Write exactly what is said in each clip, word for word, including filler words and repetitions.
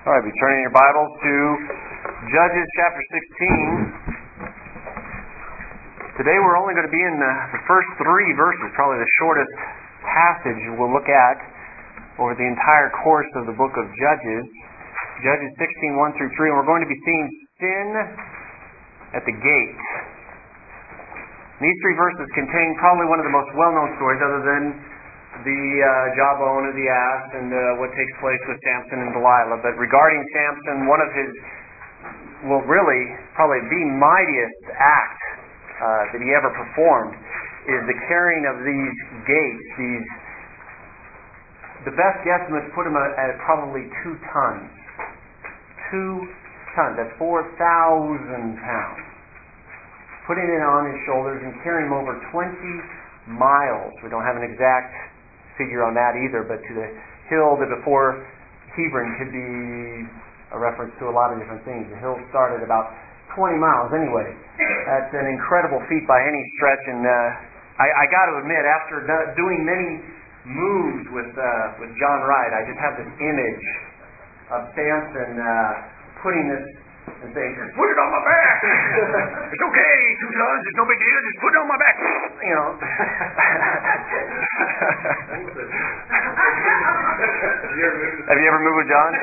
All right, be turning your Bibles to Judges chapter sixteen. Today we're only going to be in the, the first three verses, probably the shortest passage we'll look at over the entire course of the book of Judges. Judges sixteen, one through three, and we're going to be seeing sin at the gate. These three verses contain probably one of the most well-known stories, other than the uh, jawbone of the ass and uh, what takes place with Samson and Delilah. But regarding Samson, one of his, well really, probably the mightiest act uh, that he ever performed is the carrying of these gates. These, the best guesstimates put him at probably two tons. Two tons. That's four thousand pounds. Putting it on his shoulders and carrying him over twenty miles. We don't have an exact figure on that either, but to the hill that before Hebron could be a reference to a lot of different things. The hill started about twenty miles anyway. That's an incredible feat by any stretch, and uh, I, I got to admit, after doing many moves with uh, with John Wright, I just have this image of Samson uh, putting this and saying, "Just put it on my back. It's okay, two tons. It's no big deal. Just put it on my back." You know. Have you ever moved with John?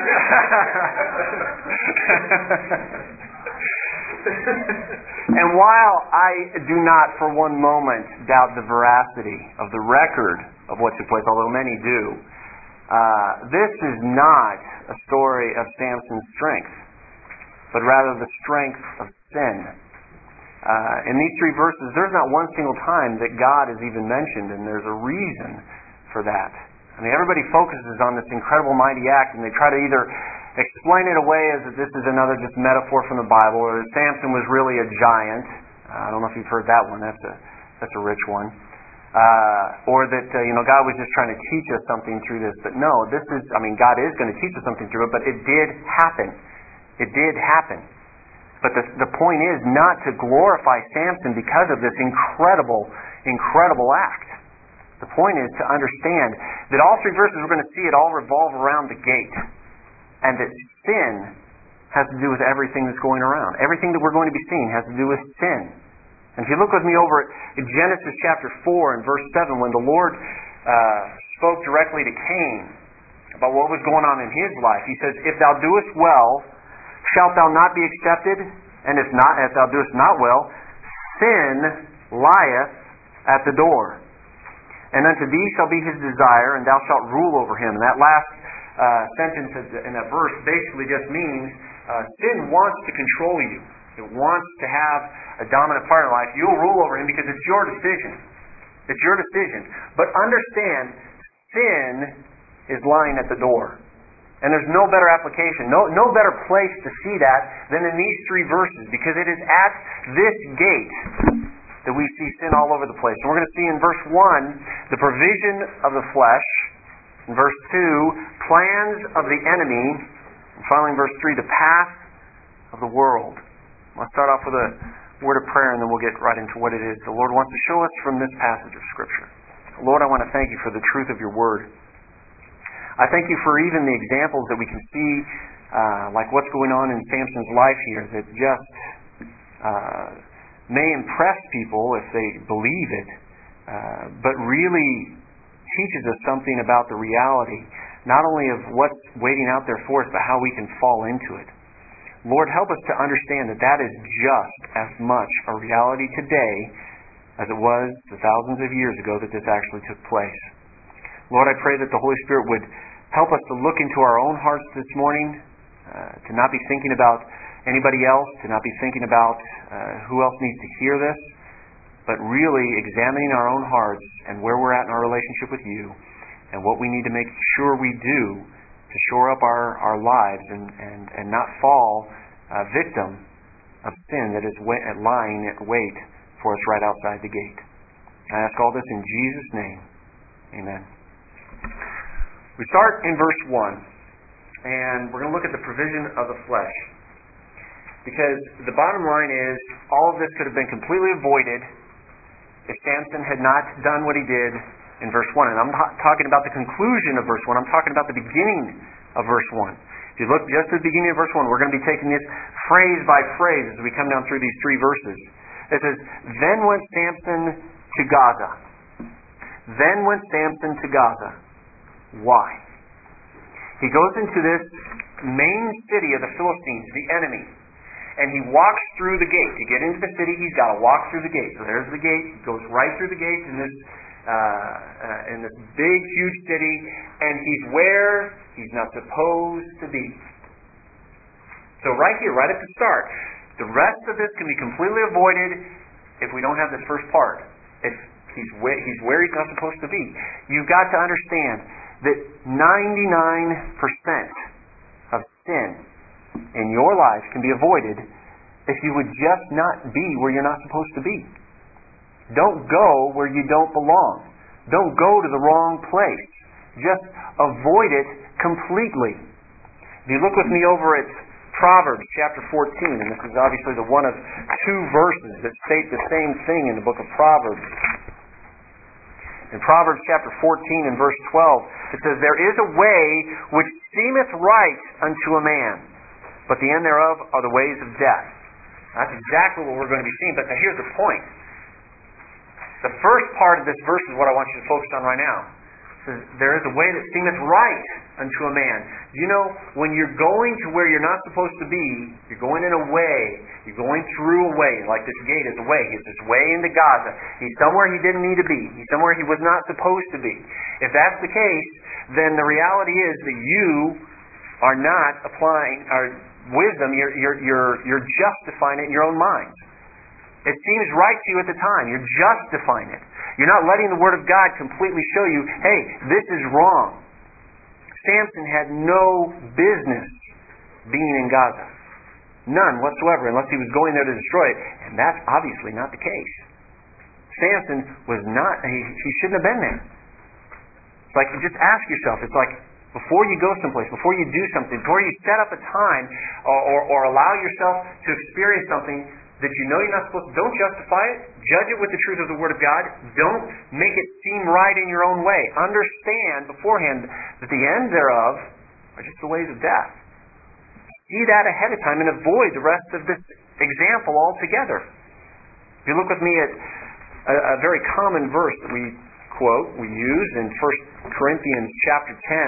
And while I do not for one moment doubt the veracity of the record of what took place, although many do, uh, this is not a story of Samson's strength, but rather the strength of sin. Uh, in these three verses, there's not one single time that God is even mentioned, and there's a reason for that. I mean, everybody focuses on this incredible mighty act, and they try to either explain it away as that this is another just metaphor from the Bible, or that Samson was really a giant. Uh, I don't know if you've heard that one. That's a that's a rich one. Uh, or that uh, you know God was just trying to teach us something through this. But no, this is. I mean, God is going to teach us something through it, but it did happen. It did happen. But the, the point is not to glorify Samson because of this incredible, incredible act. The point is to understand that all three verses we're going to see it all revolve around the gate. And that sin has to do with everything that's going around. Everything that we're going to be seeing has to do with sin. And if you look with me over at Genesis chapter four and verse seven, when the Lord uh, spoke directly to Cain about what was going on in his life, He says, "If thou doest well, shalt thou not be accepted? And if not, if thou doest not well, sin lieth at the door. And unto thee shall be his desire, and thou shalt rule over him." And that last uh, sentence in that verse basically just means uh, sin wants to control you. It wants to have a dominant part in life. You'll rule over him because it's your decision. It's your decision. But understand, sin is lying at the door. And there's no better application, no no better place to see that than in these three verses, because it is at this gate that we see sin all over the place. And we're going to see in verse one, the provision of the flesh. In verse two, plans of the enemy. And finally in verse three, the path of the world. I'll start off with a word of prayer, and then we'll get right into what it is the Lord wants to show us from this passage of Scripture. Lord, I want to thank You for the truth of Your Word. I thank You for even the examples that we can see, uh, like what's going on in Samson's life here, that just uh, may impress people if they believe it, uh, but really teaches us something about the reality, not only of what's waiting out there for us, but how we can fall into it. Lord, help us to understand that that is just as much a reality today as it was the thousands of years ago that this actually took place. Lord, I pray that the Holy Spirit would help us to look into our own hearts this morning, uh, to not be thinking about anybody else, to not be thinking about uh, who else needs to hear this, but really examining our own hearts and where we're at in our relationship with You, and what we need to make sure we do to shore up our, our lives and, and, and not fall a victim of sin that is wa- lying at wait for us right outside the gate. I ask all this in Jesus' name. Amen. We start in verse one, and we're going to look at the provision of the flesh. Because the bottom line is, all of this could have been completely avoided if Samson had not done what he did in verse one. And I'm not talking about the conclusion of verse one, I'm talking about the beginning of verse one. If you look just at the beginning of verse one, we're going to be taking this phrase by phrase as we come down through these three verses. It says, Then went Samson to Gaza. Then went Samson to Gaza. Why? He goes into this main city of the Philistines, the enemy, and he walks through the gate. To get into the city, he's got to walk through the gate. So there's the gate. He goes right through the gate in this uh, uh, in this big, huge city, and he's where he's not supposed to be. So right here, right at the start, the rest of this can be completely avoided if we don't have this first part. If he's where, he's where he's not supposed to be. You've got to understand that ninety-nine percent of sin in your life can be avoided if you would just not be where you're not supposed to be. Don't go where you don't belong. Don't go to the wrong place. Just avoid it completely. If you look with me over at Proverbs chapter fourteen, and this is obviously the one of two verses that state the same thing in the book of Proverbs. In Proverbs chapter fourteen and verse twelve, it says, There is a way which seemeth right unto a man, but the end thereof are the ways of death. That's exactly what we're going to be seeing, but here's the point. The first part of this verse is what I want you to focus on right now. It says, There is a way that seemeth right unto a man. You know, when you're going to where you're not supposed to be, you're going in a way, you're going through a way, like this gate is a way. He's this way into Gaza. He's somewhere he didn't need to be. He's somewhere he was not supposed to be. If that's the case, then the reality is that you are not applying our wisdom, you're, you're, you're, you're justifying it in your own mind. It seems right to you at the time. You're justifying it. You're not letting the Word of God completely show you, hey, this is wrong. Samson had no business being in Gaza. None whatsoever, unless he was going there to destroy it. And that's obviously not the case. Samson was not, he, he shouldn't have been there. It's like, just ask yourself, it's like, before you go someplace, before you do something, before you set up a time or, or, or allow yourself to experience something that you know you're not supposed to, don't justify it. Judge it with the truth of the Word of God. Don't make it seem right in your own way. Understand beforehand that the end thereof are just the ways of death. See that ahead of time and avoid the rest of this example altogether. If you look with me at a, a very common verse that we quote, we use in First Corinthians chapter ten,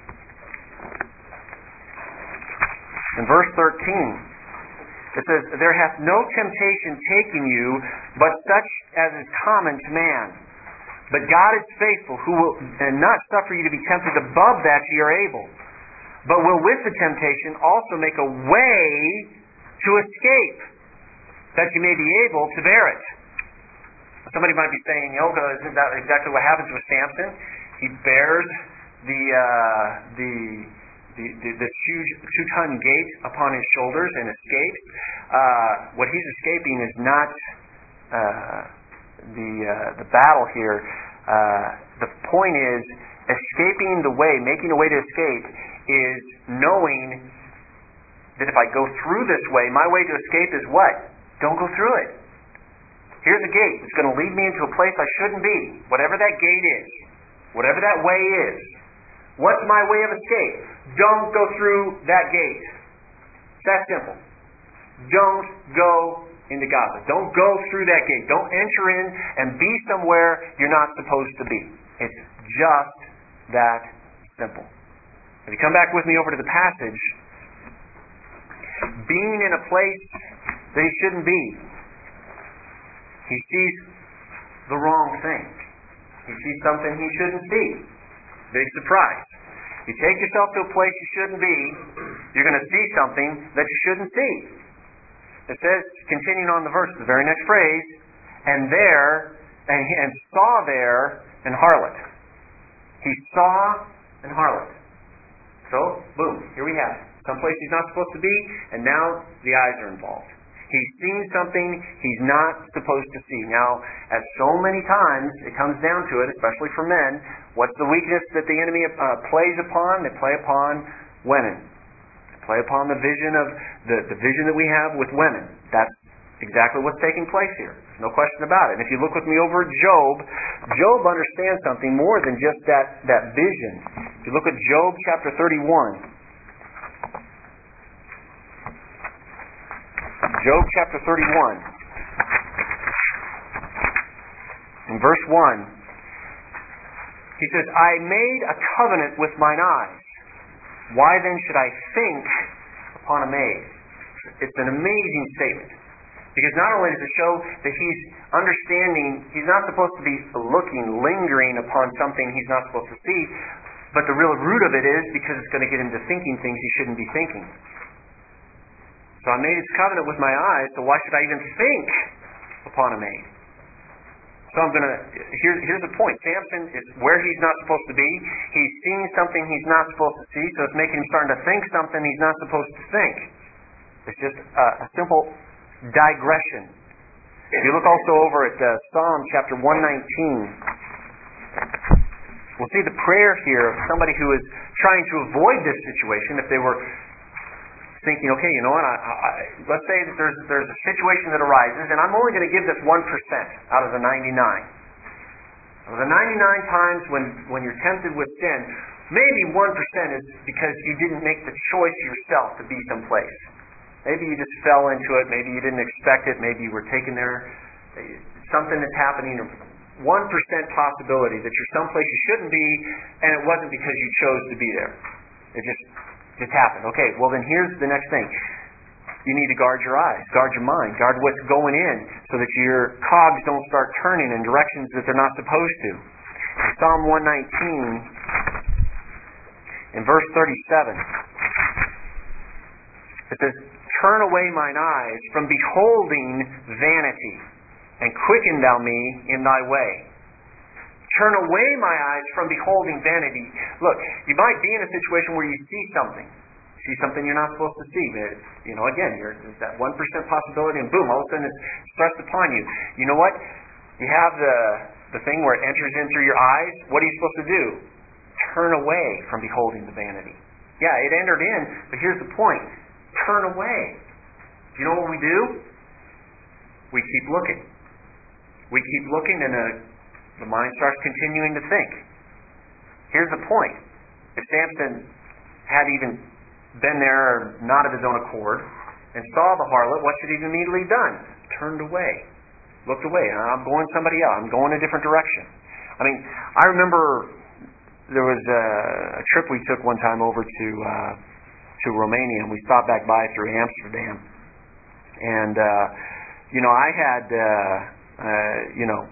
in verse thirteen, it says, There hath no temptation taken you, but such as is common to man. But God is faithful, who will and not suffer you to be tempted above that ye are able, but will with the temptation also make a way to escape, that you may be able to bear it. Somebody might be saying, oh, isn't that exactly what happens with Samson? He bears the uh, the the, the, the huge two-ton gate upon his shoulders and escapes. Uh, what he's escaping is not uh, the uh, the battle here. Uh, the point is, escaping the way, making a way to escape, is knowing that if I go through this way, my way to escape is what? Don't go through it. Here's a gate. It's going to lead me into a place I shouldn't be. Whatever that gate is. Whatever that way is. What's my way of escape? Don't go through that gate. It's that simple. Don't go into Gaza. Don't go through that gate. Don't enter in and be somewhere you're not supposed to be. It's just that simple. If you come back with me over to the passage, being in a place that he shouldn't be, he sees the wrong thing. He sees something he shouldn't see. Big surprise. You take yourself to a place you shouldn't be, you're going to see something that you shouldn't see. It says, continuing on the verse, the very next phrase, and there, and, and saw there an harlot. He saw an harlot. So, boom, here we have it. Someplace he's not supposed to be, and now the eyes are involved. He's seen something he's not supposed to see. Now, as so many times, it comes down to it, especially for men, what's the weakness that the enemy uh, plays upon? They play upon women. They play upon the vision of the, the vision that we have with women. That's exactly what's taking place here. There's no question about it. And if you look with me over at Job, Job understands something more than just that, that vision. If you look at Job chapter thirty-one, Job chapter thirty-one. In verse one, he says, I made a covenant with mine eyes. Why then should I think upon a maid? It's an amazing statement. Because not only does it show that he's understanding, he's not supposed to be looking, lingering upon something he's not supposed to see, but the real root of it is because it's going to get him to thinking things he shouldn't be thinking. So I made his covenant with my eyes, so why should I even think upon a maid? So I'm going to, here, here's the point. Samson is where he's not supposed to be. He's seeing something he's not supposed to see, so it's making him starting to think something he's not supposed to think. It's just a, a simple digression. If you look also over at uh, Psalm chapter one nineteen, we'll see the prayer here of somebody who is trying to avoid this situation. If they were thinking, okay, you know what, I, I, let's say that there's there's a situation that arises, and I'm only going to give this one percent out of the ninety-nine. Of the ninety-nine times when, when you're tempted with sin, maybe one percent is because you didn't make the choice yourself to be someplace. Maybe you just fell into it. Maybe you didn't expect it. Maybe you were taken there. Something that's happening. one percent possibility that you're someplace you shouldn't be, and it wasn't because you chose to be there. It just just happened. Okay, well then here's the next thing. You need to guard your eyes, guard your mind, guard what's going in so that your cogs don't start turning in directions that they're not supposed to. In Psalm one nineteen, in verse thirty-seven, it says, turn away mine eyes from beholding vanity, and quicken thou me in thy way. Turn away my eyes from beholding vanity. Look, you might be in a situation where you see something. See something you're not supposed to see. You know, again, you're, there's that one percent possibility, and boom, all of a sudden it's thrust upon you. You know what? You have the, the thing where it enters in through your eyes. What are you supposed to do? Turn away from beholding the vanity. Yeah, it entered in, but here's the point. Turn away. Do you know what we do? We keep looking. We keep looking, and the, the mind starts continuing to think. Here's the point. If Samson had even been there, not of his own accord, and saw the harlot, what should he have immediately done? Turned away. Looked away. I'm going somebody else. I'm going a different direction. I mean, I remember there was a, a trip we took one time over to uh, to Romania, and we stopped back by through Amsterdam. And, uh, you know, I had, uh, uh, you know,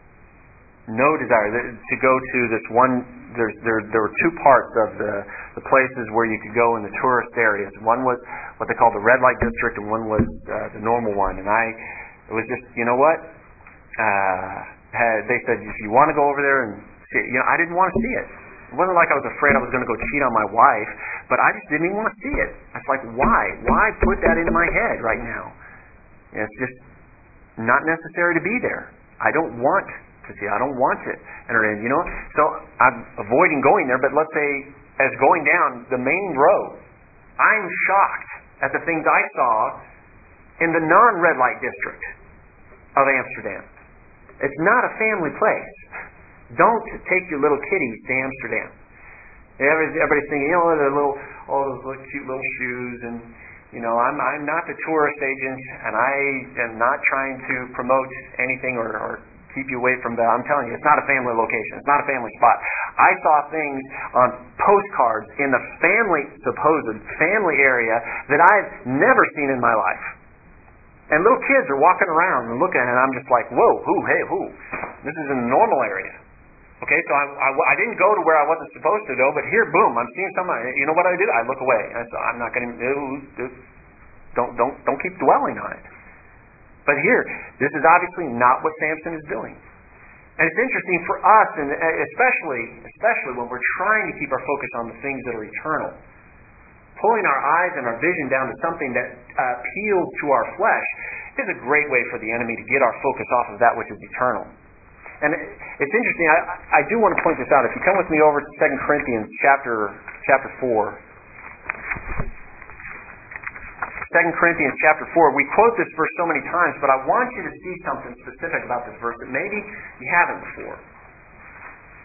no desire to go to this one. There's, there, there were two parts of the, the places where you could go in the tourist areas. One was what they call the red light district, and one was uh, the normal one. And I, it was just, you know what? Uh, had, they said, if you want to go over there and see it, you know, I didn't want to see it. It wasn't like I was afraid I was going to go cheat on my wife, but I just didn't even want to see it. It's like, why? Why put that into my head right now? It's just not necessary to be there. I don't want to see it. I don't want to enter in, you know? So I'm avoiding going there, but let's say as going down the main road, I'm shocked at the things I saw in the non-red light district of Amsterdam. It's not a family place. Don't take your little kiddies to Amsterdam. Everybody's thinking, you know, the little, all those little cute little shoes, and you know, I'm I'm not the tourist agent, and I am not trying to promote anything or, or keep you away from that. I'm telling you, it's not a family location. It's not a family spot. I saw things on postcards in the family, supposed family area that I've never seen in my life. And little kids are walking around and looking, and I'm just like, whoa, who, hey, who? This is in the normal area. Okay, so I, I, I didn't go to where I wasn't supposed to go, but here, boom, I'm seeing somebody. You know what I do? I look away. I said, I'm not going to. Don't don't don't keep dwelling on it. But here, this is obviously not what Samson is doing. And it's interesting for us, and especially especially when we're trying to keep our focus on the things that are eternal. Pulling our eyes and our vision down to something that uh, appeals to our flesh is a great way for the enemy to get our focus off of that which is eternal. And it's interesting, I, I do want to point this out. If you come with me over to Second Corinthians chapter chapter four. Second Corinthians chapter four. We quote this verse so many times, but I want you to see something specific about this verse that maybe you haven't before.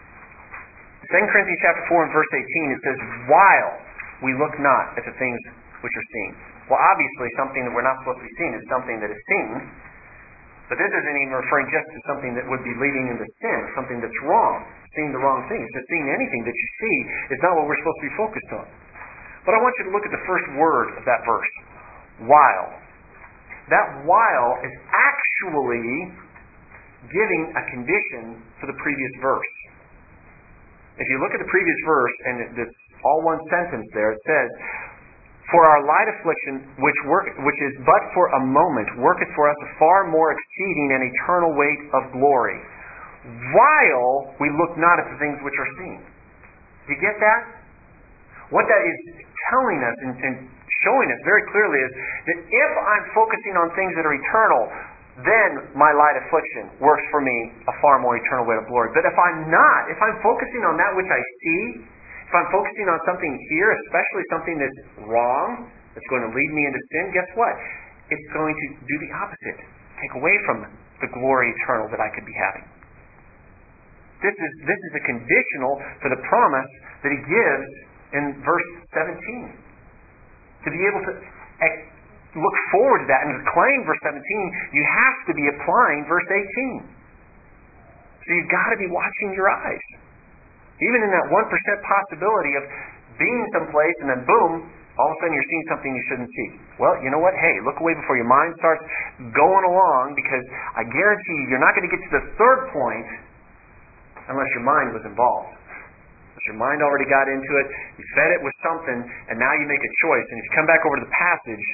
Second Corinthians chapter four and verse eighteen, it says, while we look not at the things which are seen. Well, obviously, something that we're not supposed to be seeing is something that is seen. But this isn't even referring just to something that would be leading into sin, something that's wrong, seeing the wrong thing. It's just seeing anything that you see is not what we're supposed to be focused on. But I want you to look at the first word of that verse, while. That while is actually giving a condition for the previous verse. If you look at the previous verse, and it's all one sentence there, it says, for our light affliction, which work, which is but for a moment, worketh for us a far more exceeding and eternal weight of glory, while we look not at the things which are seen. Do you get that? What that is telling us and, and showing us very clearly is that if I'm focusing on things that are eternal, then my light affliction works for me a far more eternal weight of glory. But if I'm not, if I'm focusing on that which I see, if I'm focusing on something here, especially something that's wrong, that's going to lead me into sin, guess what? It's going to do the opposite. Take away from the glory eternal that I could be having. This is this is a conditional for the promise that he gives in verse seventeen. To be able to look forward to that and to claim verse seventeen, you have to be applying verse eighteen. So you've got to be watching your eyes. Even in that one percent possibility of being someplace and then boom, all of a sudden you're seeing something you shouldn't see. Well, you know what? Hey, look away before your mind starts going along, because I guarantee you, you're not going to get to the third point unless your mind was involved. Unless your mind already got into it, you fed it with something, and now you make a choice. And if you come back over to the passage,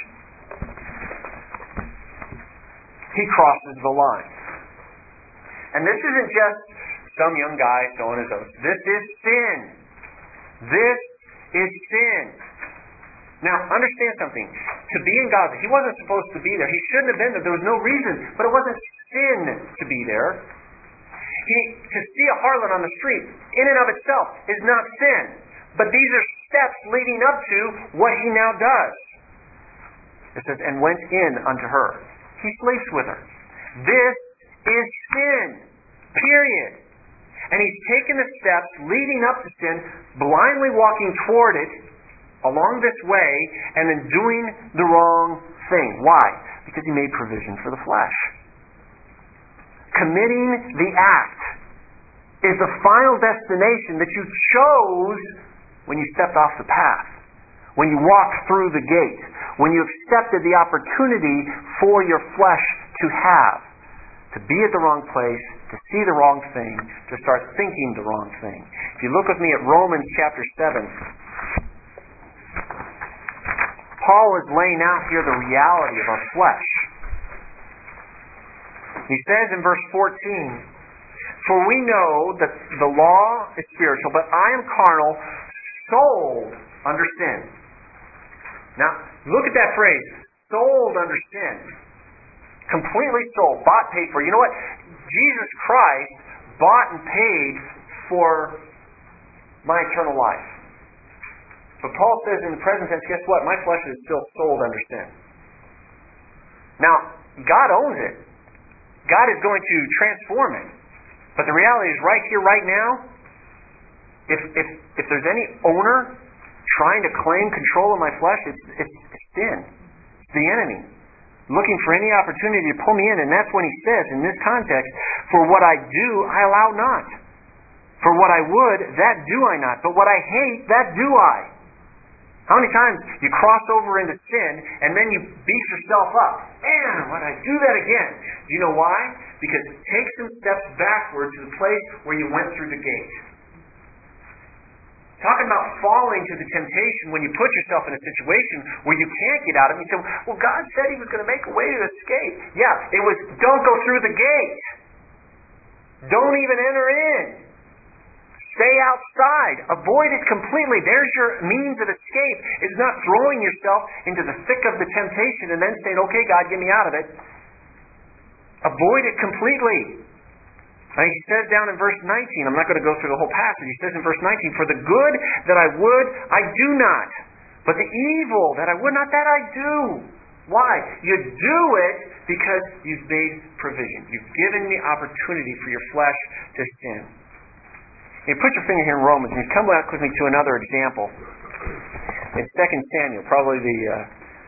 he crosses the line. And this isn't just some young guy throwing his oath. This is sin. This is sin. Now, understand something. To be in Gaza, he wasn't supposed to be there. He shouldn't have been there. There was no reason. But it wasn't sin to be there. He, to see a harlot on the street, in and of itself, is not sin. But these are steps leading up to what he now does. It says, and went in unto her. He sleeps with her. This is sin. Period. And he's taken the steps leading up to sin, blindly walking toward it along this way, and then doing the wrong thing. Why? Because he made provision for the flesh. Committing the act is the final destination that you chose when you stepped off the path, when you walked through the gate, when you accepted the opportunity for your flesh to have, to be at the wrong place, to see the wrong thing, to start thinking the wrong thing. If you look with me at Romans chapter seven, Paul is laying out here the reality of our flesh. He says in verse fourteen, for we know that the law is spiritual, but I am carnal, sold under sin. Now, look at that phrase, sold under sin. Completely sold, bought, paid for. You know what? Jesus Christ bought and paid for my eternal life. But Paul says in the present tense, guess what? My flesh is still sold under sin. Now, God owns it. God is going to transform it. But the reality is right here, right now, if if, if there's any owner trying to claim control of my flesh, it's, it's, it's sin. It's the enemy. Looking for any opportunity to pull me in. And that's when he says, in this context, for what I do, I allow not. For what I would, that do I not. But what I hate, that do I. How many times you cross over into sin and then you beat yourself up? Man, why did I do that again? Do you know why? Because take some steps backward to the place where you went through the gate. Talking about falling to the temptation when you put yourself in a situation where you can't get out of it. You say, well, God said He was going to make a way to escape. Yeah, it was, don't go through the gate. Don't even enter in. Stay outside. Avoid it completely. There's your means of escape. It's not throwing yourself into the thick of the temptation and then saying, okay, God, get me out of it. Avoid it completely. And he says down in verse nineteen, I'm not going to go through the whole passage, he says in verse nineteen, for the good that I would, I do not. But the evil that I would not, that I do. Why? You do it because you've made provision. You've given the opportunity for your flesh to sin. You put your finger here in Romans, and you come back with me to another example. in Second Samuel, probably the uh,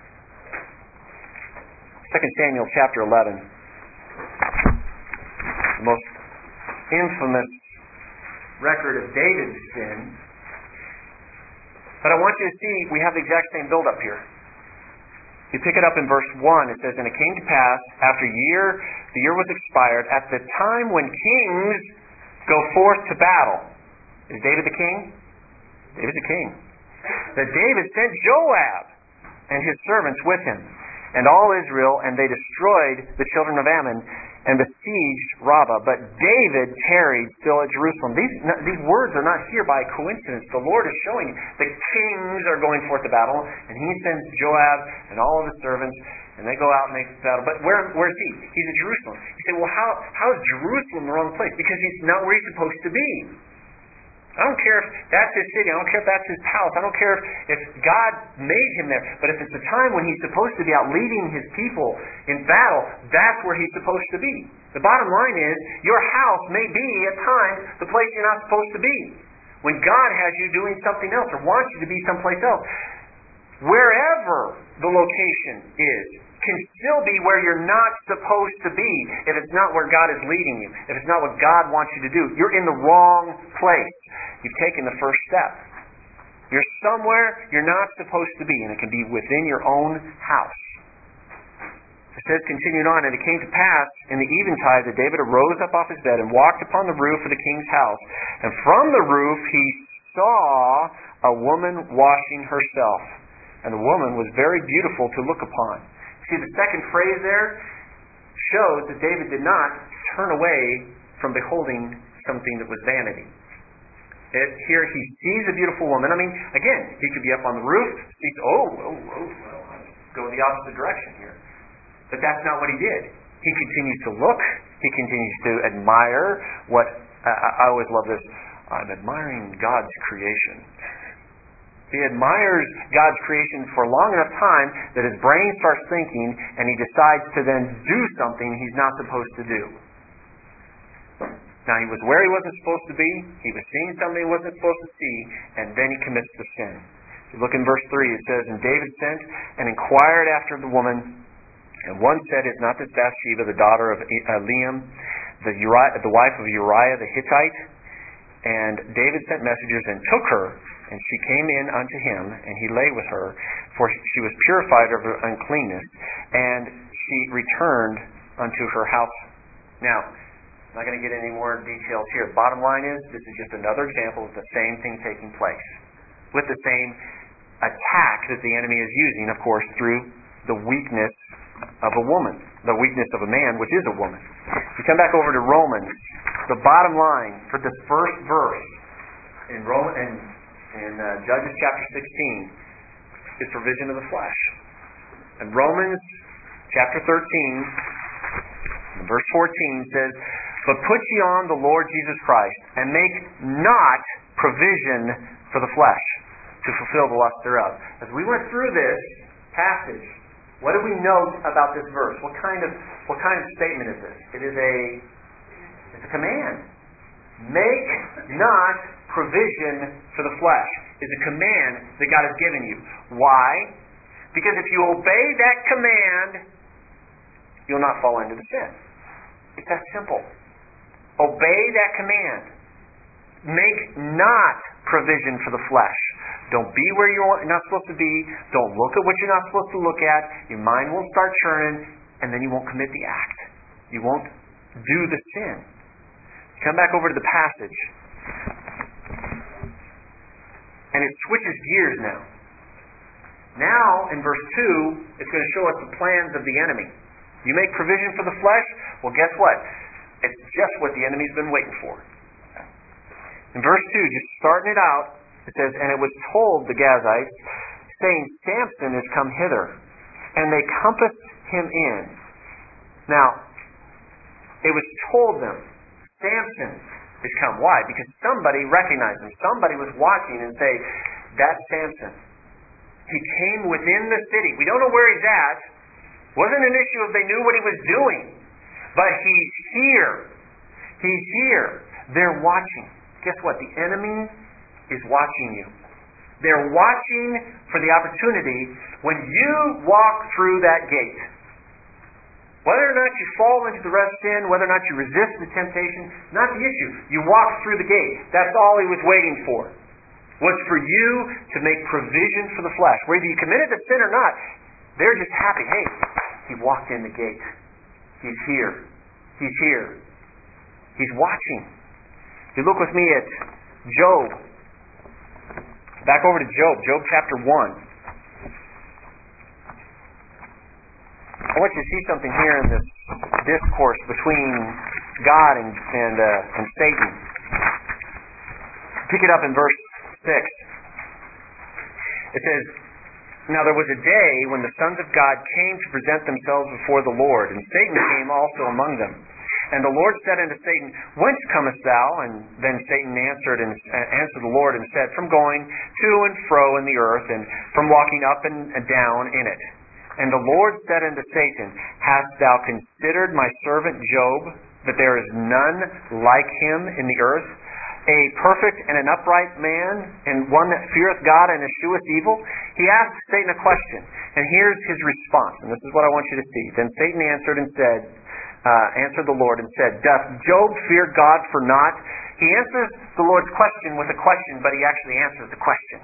Second Samuel chapter eleven, the most infamous record of David's sin. But I want you to see we have the exact same build-up here. You pick it up in verse one. It says, "And it came to pass, after a year, the year was expired, at the time when kings go forth to battle." Is David the king? David's the king. "That David sent Joab and his servants with him, and all Israel, and they destroyed the children of Ammon, and besieged Rabbah. But David tarried still at Jerusalem." These, these words are not here by coincidence. The Lord is showing the kings are going forth to battle, and He sends Joab and all of his servants, and they go out and they battle. But where, where is he? He's at Jerusalem. You say, well, how, how is Jerusalem the wrong place? Because he's not where he's supposed to be. I don't care if that's his city. I don't care if that's his palace. I don't care if, if God made him there. But if it's a time when he's supposed to be out leading his people in battle, that's where he's supposed to be. The bottom line is, your house may be at times the place you're not supposed to be. When God has you doing something else or wants you to be someplace else. Wherever the location is can still be where you're not supposed to be if it's not where God is leading you. If it's not what God wants you to do. You're in the wrong place. You've taken the first step. You're somewhere you're not supposed to be, and it can be within your own house. It says, continuing on, "And it came to pass in the eventide that David arose up off his bed and walked upon the roof of the king's house. And from the roof he saw a woman washing herself. And the woman was very beautiful to look upon." See, the second phrase there shows that David did not turn away from beholding something that was vanity. It, here he sees a beautiful woman. I mean, again, he could be up on the roof, sees, oh, oh, oh, well, let's go the opposite direction here. But that's not what he did. He continues to look. He continues to admire what, I, I always love this, I'm admiring God's creation. He admires God's creation for a long enough time that his brain starts thinking and he decides to then do something he's not supposed to do. Now, he was where he wasn't supposed to be. He was seeing something he wasn't supposed to see, and then he commits the sin. If you look in verse three, it says, "And David sent and inquired after the woman, and one said, Is not this Bathsheba, the daughter of Eliam, the, Uri- the wife of Uriah the Hittite? And David sent messengers and took her, and she came in unto him, and he lay with her, for she was purified of her uncleanness, and she returned unto her house." Now, I'm not going to get any more details here. The bottom line is, this is just another example of the same thing taking place. With the same attack that the enemy is using, of course, through the weakness of a woman. The weakness of a man, which is a woman. We come back over to Romans. The bottom line for this first verse in Roman in, in uh, Judges chapter sixteen is provision of the flesh. And Romans chapter thirteen, verse fourteen says, "But put ye on the Lord Jesus Christ, and make not provision for the flesh, to fulfill the lust thereof." As we went through this passage, what do we note about this verse? What kind of what kind of statement is this? It is a it's a command. Make not provision for the flesh. It's a command that God has given you. Why? Because if you obey that command, you'll not fall into the sin. It's that simple. Obey that command. Make not provision for the flesh. Don't be where you're not supposed to be. Don't look at what you're not supposed to look at. Your mind won't start churning, and then you won't commit the act. You won't do the sin. Come back over to the passage. And it switches gears now. Now, in verse two, it's going to show us the plans of the enemy. You make provision for the flesh? Well, guess what? It's just what the enemy's been waiting for. In verse two, just starting it out, it says, "And it was told the Gazites, saying, Samson is come hither. And they compassed him in." Now, it was told them, Samson is come. Why? Because somebody recognized him. Somebody was watching and say, "That's Samson. He came within the city. We don't know where he's at. Wasn't an issue if they knew what he was doing. But he's here. He's here." They're watching. Guess what? The enemy is watching you. They're watching for the opportunity when you walk through that gate. Whether or not you fall into the rest of sin, whether or not you resist the temptation, not the issue. You walk through the gate. That's all He was waiting for. Was for you to make provision for the flesh. Whether you committed the sin or not, they're just happy. Hey, He walked in the gate. He's here. He's here. He's watching. You look with me at Job. Back over to Job. Job chapter one. I want you to see something here in this discourse between God and and, uh, and Satan. Pick it up in verse six. It says, "Now there was a day when the sons of God came to present themselves before the Lord, and Satan came also among them. And the Lord said unto Satan, Whence comest thou? And then Satan answered and uh, answered the Lord and said, From going to and fro in the earth, and from walking up and down in it. And the Lord said unto Satan, Hast thou considered my servant Job, that there is none like him in the earth, a perfect and an upright man, and one that feareth God and escheweth evil?" He asked Satan a question, and here's his response, and this is what I want you to see. Then Satan answered and said, uh, answered the Lord and said, "Doth Job fear God for naught?" He answers the Lord's question with a question, but he actually answers the question.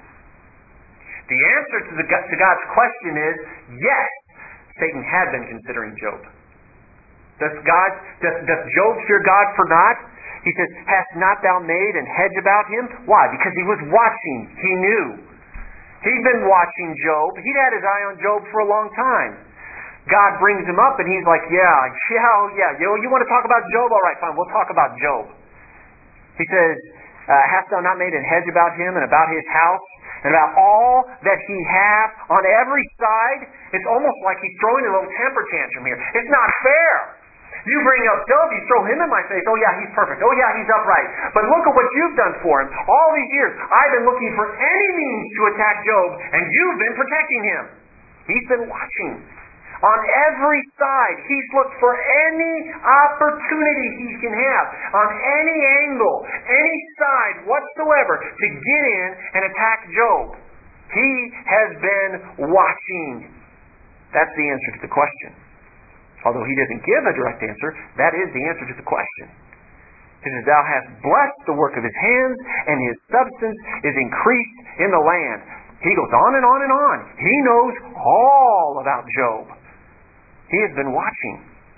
The answer to, the, to God's question is, yes, Satan had been considering Job. Does God, does, does Job fear God for naught? He says, "Hast not thou made an hedge about him?" Why? Because he was watching. He knew. He'd been watching Job. He'd had his eye on Job for a long time. God brings him up and he's like, yeah, yeah, yeah. You, you want to talk about Job? All right, fine. We'll talk about Job. He says, uh, "Hast thou not made an hedge about him and about his house and about all that he hath on every side?" It's almost like he's throwing a little temper tantrum here. It's not fair. You bring up Job, you throw him in my face. Oh yeah, he's perfect. Oh yeah, he's upright. But look at what you've done for him. All these years, I've been looking for any means to attack Job, and you've been protecting him. He's been watching. On every side, he's looked for any opportunity he can have, on any angle, any side whatsoever, to get in and attack Job. He has been watching. That's the answer to the question. Although he doesn't give a direct answer, that is the answer to the question. He says, "Thou hast blessed the work of his hands, and his substance is increased in the land." He goes on and on and on. He knows all about Job. He has been watching.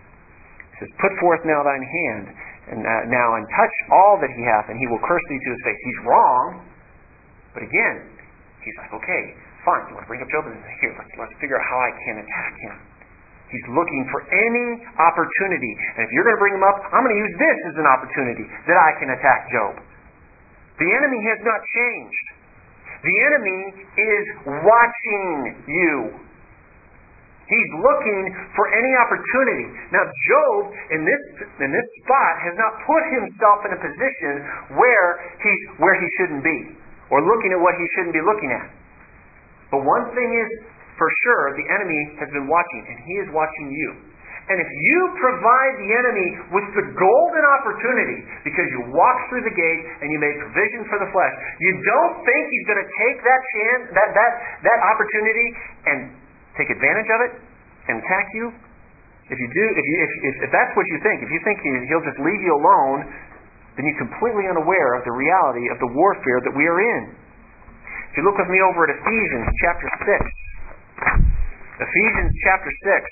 He says, "Put forth now thine hand, and uh, now and touch all that he hath, and he will curse thee to his face." He's wrong, but again, he's like, okay, fine. You want to bring up Job? Here, let's let's figure out how I can attack him. He's looking for any opportunity. And if you're going to bring him up, I'm going to use this as an opportunity that I can attack Job. The enemy has not changed. The enemy is watching you. He's looking for any opportunity. Now, Job, in this in this spot, has not put himself in a position where he's where he shouldn't be, or looking at what he shouldn't be looking at. But one thing is for sure, the enemy has been watching, and he is watching you. And if you provide the enemy with the golden opportunity, because you walked through the gate and you made provision for the flesh, you don't think he's going to take that chance, that that that opportunity, and take advantage of it and attack you? If you do, if you if, if, if that's what you think, if you think he, he'll just leave you alone, then you're completely unaware of the reality of the warfare that we are in. If you look with me over at Ephesians chapter six. Ephesians chapter six.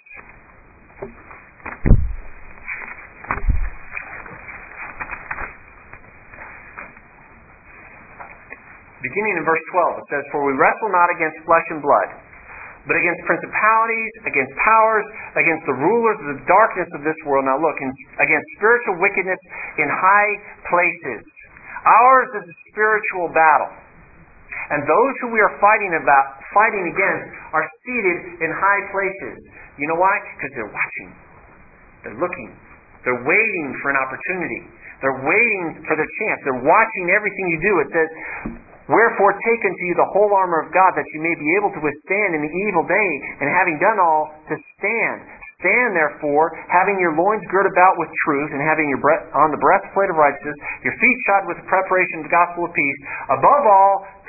Beginning in verse twelve, it says, "For we wrestle not against flesh and blood, but against principalities, against powers, against the rulers of the darkness of this world." Now look, in, against spiritual wickedness in high places. Ours is a spiritual battle. And those who we are fighting about, fighting against, are seated in high places. You know why? Because they're watching. They're looking. They're waiting for an opportunity. They're waiting for their chance. They're watching everything you do. It says, "Wherefore take unto you the whole armor of God, that you may be able to withstand in the evil day, and having done all, to stand. Stand therefore, having your loins girt about with truth, and having your breast on the breastplate of righteousness, your feet shod with the preparation of the gospel of peace. Above all,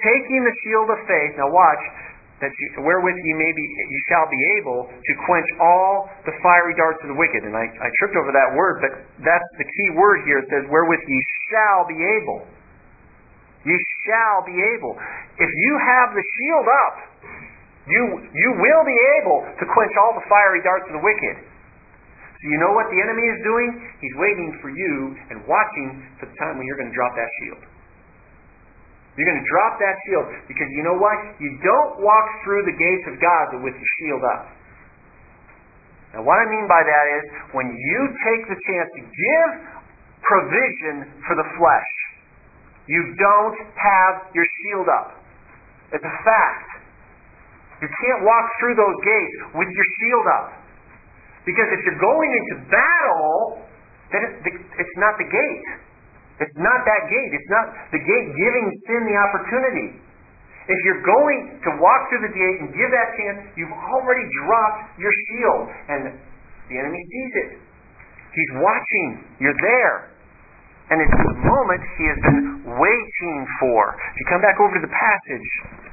taking the shield of faith, now watch, that you, wherewith you may be, you shall be able to quench all the fiery darts of the wicked. And I, I tripped over that word, but that's the key word here. It says, wherewith ye shall be able. You shall be able. If you have the shield up, you you will be able to quench all the fiery darts of the wicked. So you know what the enemy is doing? He's waiting for you and watching for the time when you're going to drop that shield. You're going to drop that shield because you know what? You don't walk through the gates of God with your shield up. Now what I mean by that is when you take the chance to give provision for the flesh, you don't have your shield up. It's a fact. You can't walk through those gates with your shield up. Because if you're going into battle, then it's not the gate. It's not that gate. It's not the gate giving sin the opportunity. If you're going to walk through the gate and give that chance, you've already dropped your shield. And the enemy sees it. He's watching. You're there. And it's the moment he has been waiting for. If you come back over to the passage,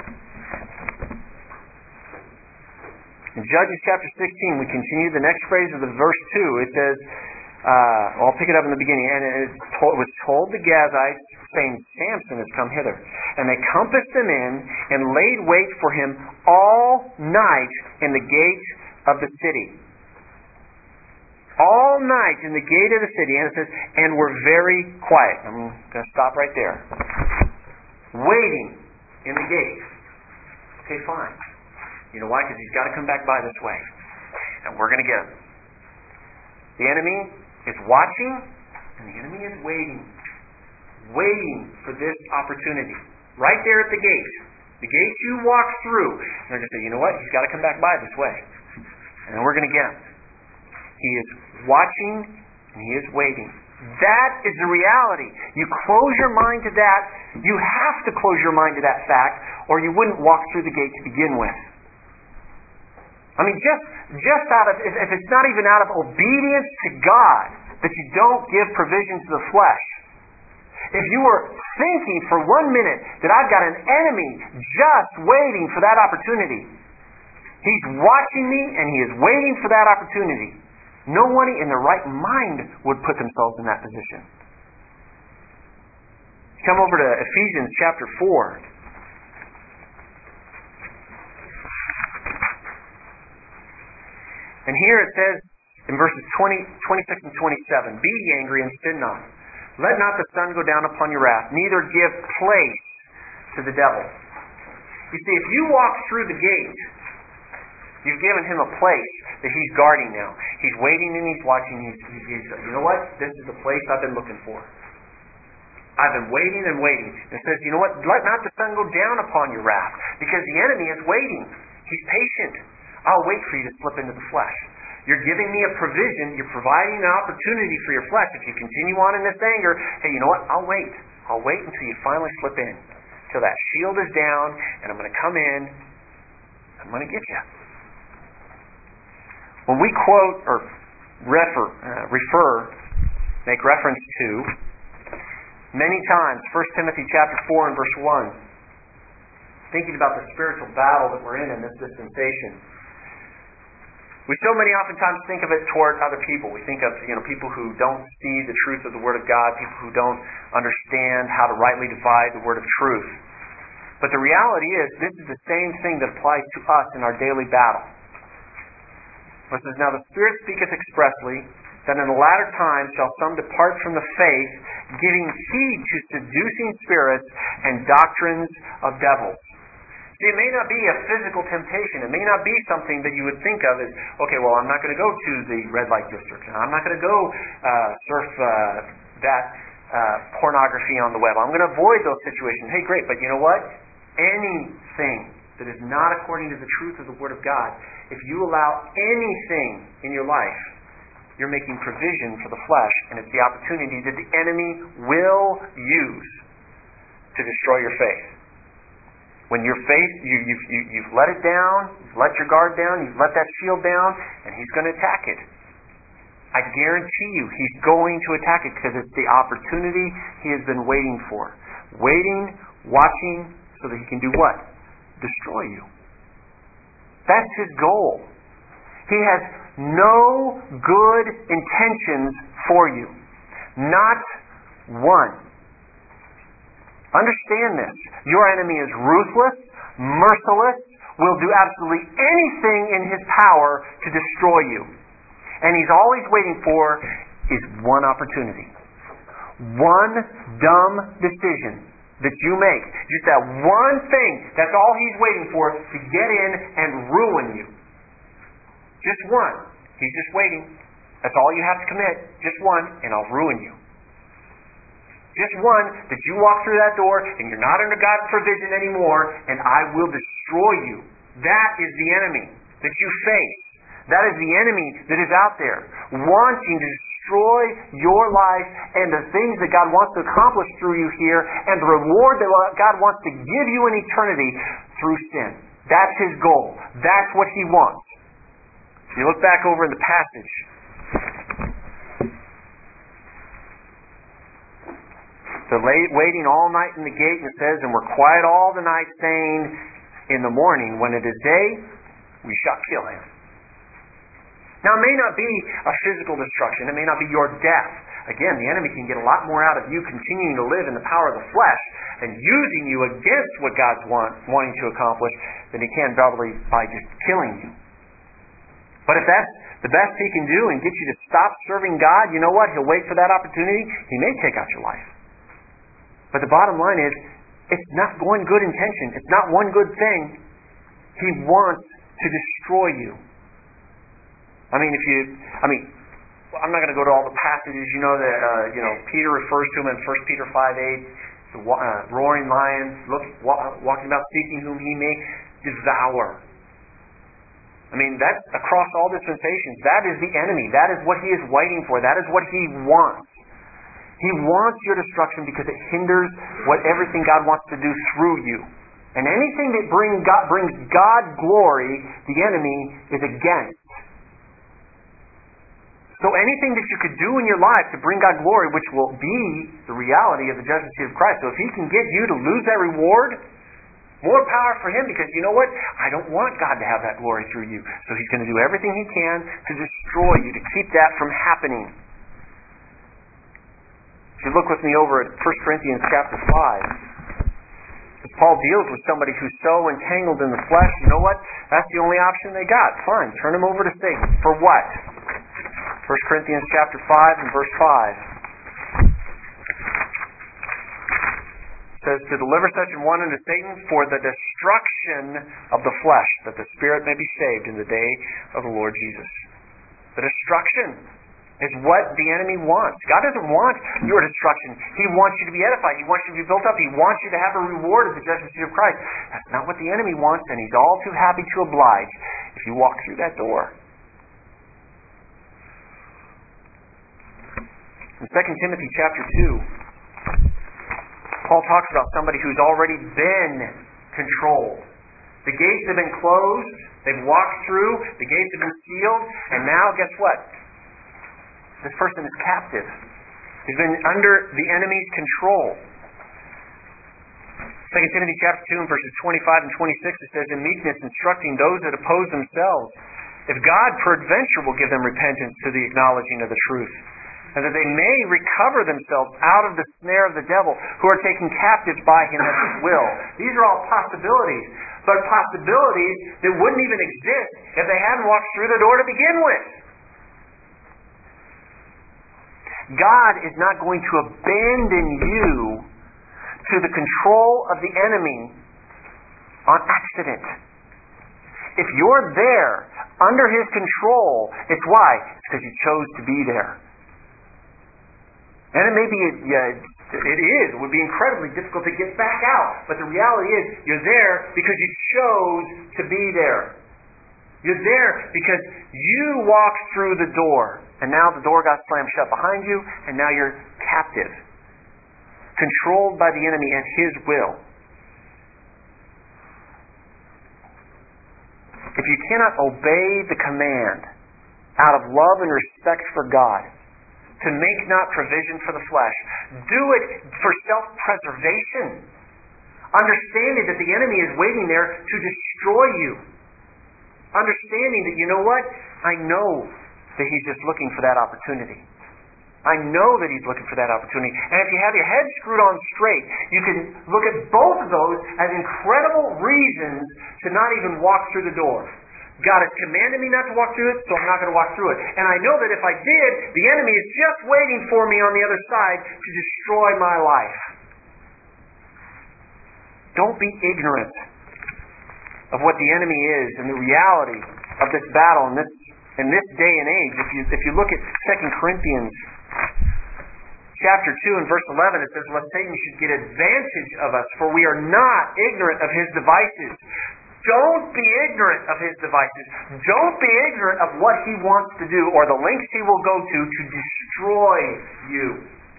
in Judges chapter sixteen, we continue the next phrase of the verse two. It says, uh, I'll pick it up in the beginning. And it was told the Gazites, saying, Samson has come hither. And they compassed him in and laid wait for him all night in the gate of the city. All night in the gate of the city. And it says, and were very quiet. I'm going to stop right there. Waiting in the gate. Okay, fine. You know why? Because he's got to come back by this way. And we're going to get him. The enemy is watching, and the enemy is waiting. Waiting for this opportunity. Right there at the gate. The gate you walk through. And they're going to say, you know what? He's got to come back by this way. And then we're going to get him. He is watching, and he is waiting. That is the reality. You close your mind to that. You have to close your mind to that fact, or you wouldn't walk through the gate to begin with. I mean, just just out of, if, if it's not even out of obedience to God, that you don't give provision to the flesh. If you were thinking for one minute that I've got an enemy just waiting for that opportunity, he's watching me and he is waiting for that opportunity. No one in their right mind would put themselves in that position. Come over to Ephesians chapter four. And here it says in verses twenty, twenty-six and twenty-seven, be ye angry and sin not. Let not the sun go down upon your wrath, neither give place to the devil. You see, if you walk through the gate, you've given him a place that he's guarding now. He's waiting and he's watching. He's, he's, he's you know what? This is the place I've been looking for. I've been waiting and waiting. And it says, you know what? Let not the sun go down upon your wrath, because the enemy is waiting. He's patient. I'll wait for you to slip into the flesh. You're giving me a provision. You're providing an opportunity for your flesh. If you continue on in this anger, hey, you know what? I'll wait. I'll wait until you finally slip in. Till that shield is down, and I'm going to come in. I'm going to get you. When we quote or refer, uh, refer, make reference to, many times, First Timothy chapter four and verse one, thinking about the spiritual battle that we're in in this dispensation, we so many oftentimes think of it toward other people. We think of, you know, people who don't see the truth of the Word of God, people who don't understand how to rightly divide the Word of truth. But the reality is, this is the same thing that applies to us in our daily battle. It says, now the Spirit speaketh expressly, that in the latter times shall some depart from the faith, giving heed to seducing spirits and doctrines of devils. See, it may not be a physical temptation. It may not be something that you would think of as, okay, well, I'm not going to go to the red light district. I'm not going to go uh, surf uh, that uh, pornography on the web. I'm going to avoid those situations. Hey, great, but you know what? Anything that is not according to the truth of the Word of God, if you allow anything in your life, you're making provision for the flesh, and it's the opportunity that the enemy will use to destroy your faith. When your faith, you, you've, you, you've let it down, you've let your guard down, you've let that shield down, and he's going to attack it. I guarantee you, he's going to attack it because it's the opportunity he has been waiting for. Waiting, watching, so that he can do what? Destroy you. That's his goal. He has no good intentions for you. Not one. Understand this. Your enemy is ruthless, merciless, will do absolutely anything in his power to destroy you. And he's always waiting for is one opportunity. One dumb decision that you make. Just that one thing. That's all he's waiting for to get in and ruin you. Just one. He's just waiting. That's all you have to commit. Just one, and I'll ruin you. Just one, that you walk through that door and you're not under God's provision anymore, and I will destroy you. That is the enemy that you face. That is the enemy that is out there, wanting to destroy your life and the things that God wants to accomplish through you here, and the reward that God wants to give you in eternity through sin. That's his goal. That's what he wants. If you look back over in the passage, they're late, waiting all night in the gate, and it says, and we're quiet all the night, saying, in the morning, when it is day, we shall kill him. Now, it may not be a physical destruction. It may not be your death. Again, the enemy can get a lot more out of you continuing to live in the power of the flesh and using you against what God's want, wanting to accomplish than he can probably by just killing you. But if that's the best he can do and get you to stop serving God, you know what? He'll wait for that opportunity. He may take out your life. But the bottom line is, it's not one good intention. It's not one good thing. He wants to destroy you. I mean, if you, I mean, I'm not going to go to all the passages. You know that, uh, you know, Peter refers to him in First Peter five eight, the uh, roaring lion, look, walking about seeking whom he may devour. I mean, that's across all dispensations. That is the enemy. That is what he is waiting for. That is what he wants. He wants your destruction because it hinders what everything God wants to do through you. And anything that bring God, brings God glory, the enemy is against. So anything that you could do in your life to bring God glory, which will be the reality of the judgment seat of Christ. So if he can get you to lose that reward, more power for him, because you know what? I don't want God to have that glory through you. So he's going to do everything he can to destroy you, to keep that from happening. If you look with me over at First Corinthians chapter five, as Paul deals with somebody who's so entangled in the flesh, you know what? That's the only option they got. Fine, turn him over to Satan. For what? First Corinthians chapter five and verse five. It says, to deliver such an one unto Satan for the destruction of the flesh, that the spirit may be saved in the day of the Lord Jesus. The destruction is what the enemy wants. God doesn't want your destruction. He wants you to be edified. He wants you to be built up. He wants you to have a reward at the judgment seat of Christ. That's not what the enemy wants, and he's all too happy to oblige if you walk through that door. In Second Timothy chapter two, Paul talks about somebody who's already been controlled. The gates have been closed. They've walked through. The gates have been sealed. And now, guess what? This person is captive. He's been under the enemy's control. Second Timothy chapter two and verses twenty-five and twenty-six, it says, in meekness instructing those that oppose themselves, if God peradventure will give them repentance to the acknowledging of the truth, and that they may recover themselves out of the snare of the devil, who are taken captives by him at his will. These are all possibilities, but possibilities that wouldn't even exist if they hadn't walked through the door to begin with. God is not going to abandon you to the control of the enemy on accident. If you're there, under his control, it's why? It's because you chose to be there. And it may be, yeah, it is, it would be incredibly difficult to get back out. But the reality is, you're there because you chose to be there. You're there because you walked through the door. And now the door got slammed shut behind you, and now you're captive. Controlled by the enemy and his will. If you cannot obey the command out of love and respect for God, to make not provision for the flesh, do it for self-preservation. Understanding that the enemy is waiting there to destroy you. Understanding that, you know what? I know that he's just looking for that opportunity. I know that he's looking for that opportunity. And if you have your head screwed on straight, you can look at both of those as incredible reasons to not even walk through the door. God has commanded me not to walk through it, so I'm not going to walk through it. And I know that if I did, the enemy is just waiting for me on the other side to destroy my life. Don't be ignorant of what the enemy is and the reality of this battle in this in this day and age. If you if you look at Second Corinthians chapter two and verse eleven, it says, "Lest Satan should get advantage of us, for we are not ignorant of his devices." Don't be ignorant of his devices. Don't be ignorant of what he wants to do or the lengths he will go to to destroy you.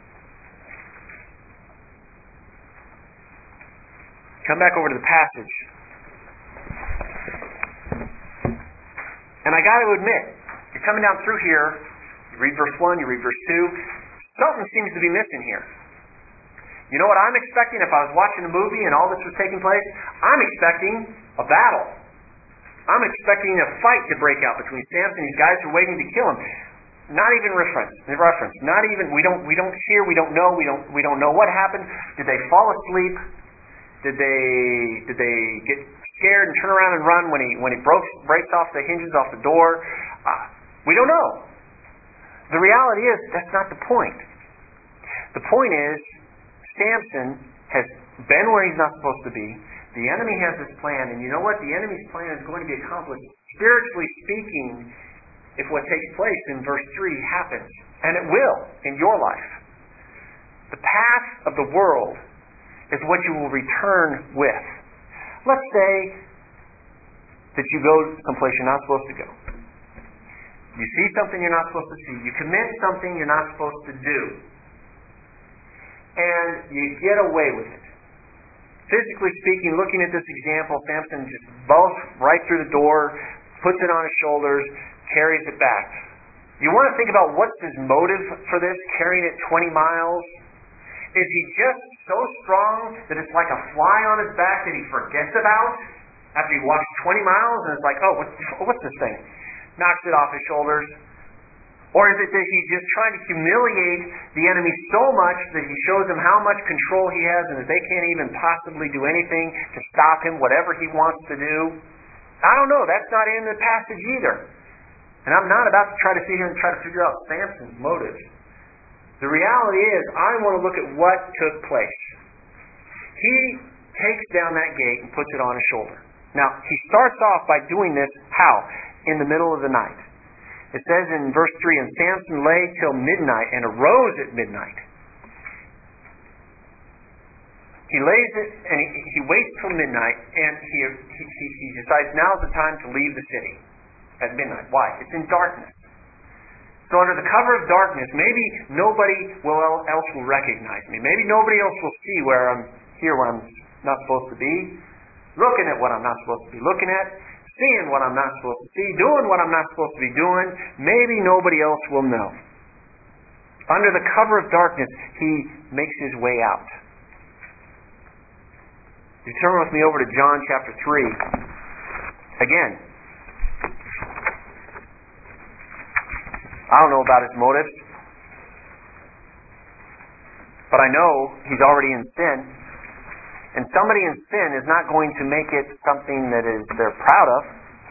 Come back over to the passage. And I got to admit, you're coming down through here, you read verse one, you read verse two, something seems to be missing here. You know what I'm expecting if I was watching a movie and all this was taking place? I'm expecting a battle. I'm expecting a fight to break out between Samson and these guys who are waiting to kill him. Not even reference. Reference. Not even. We don't. We don't hear. We don't know. We don't. We don't know what happened. Did they fall asleep? Did they? Did they get scared and turn around and run when he when he broke breaks off the hinges off the door? Uh, we don't know. The reality is that's not the point. The point is Samson has been where he's not supposed to be. The enemy has this plan, and you know what? The enemy's plan is going to be accomplished, spiritually speaking, if what takes place in verse three happens. And it will in your life. The path of the world is what you will return with. Let's say that you go someplace you're not supposed to go. You see something you're not supposed to see. You commit something you're not supposed to do. And you get away with it. Physically speaking, looking at this example, Samson just bolts right through the door, puts it on his shoulders, carries it back. You want to think about what's his motive for this, carrying it twenty miles? Is he just so strong that it's like a fly on his back that he forgets about after he walks twenty miles and it's like, oh, what's, what's this thing? Knocks it off his shoulders. Or is it that he's just trying to humiliate the enemy so much that he shows them how much control he has and that they can't even possibly do anything to stop him, whatever he wants to do? I don't know. That's not in the passage either. And I'm not about to try to sit here and try to figure out Samson's motives. The reality is, I want to look at what took place. He takes down that gate and puts it on his shoulder. Now, he starts off by doing this, how? In the middle of the night. It says in verse three, "And Samson lay till midnight and arose at midnight." He lays it and he, he waits till midnight and he, he, he decides now's the time to leave the city at midnight. Why? It's in darkness. So under the cover of darkness, maybe nobody will else will recognize me. Maybe nobody else will see where I'm here where I'm not supposed to be, looking at what I'm not supposed to be looking at, seeing what I'm not supposed to see, doing what I'm not supposed to be doing. Maybe nobody else will know. Under the cover of darkness, he makes his way out. You turn with me over to John chapter three. Again, I don't know about his motives, but I know he's already in sin. And somebody in sin is not going to make it something that is they're proud of.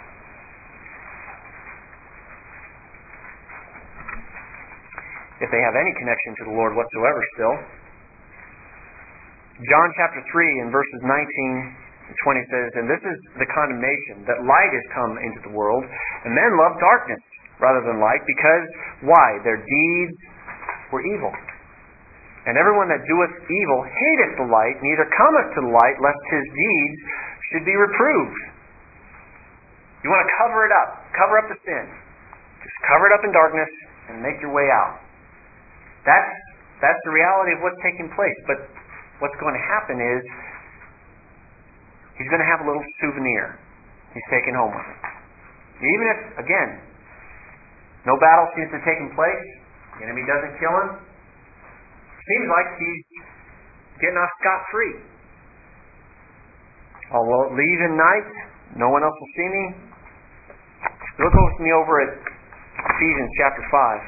If they have any connection to the Lord whatsoever still. John chapter three and verses nineteen and twenty says, "And this is the condemnation, that light is come into the world, and men love darkness rather than light, because," why? "Their deeds were evil. And everyone that doeth evil hateth the light, neither cometh to the light, lest his deeds should be reproved." You want to cover it up. Cover up the sin. Just cover it up in darkness and make your way out. That's, that's the reality of what's taking place. But what's going to happen is he's going to have a little souvenir he's taking home with him. Even if, again, no battle seems to have taken place, the enemy doesn't kill him, seems like he's getting off scot-free. I'll leave in night. No one else will see me. Look with me over at Ephesians chapter five.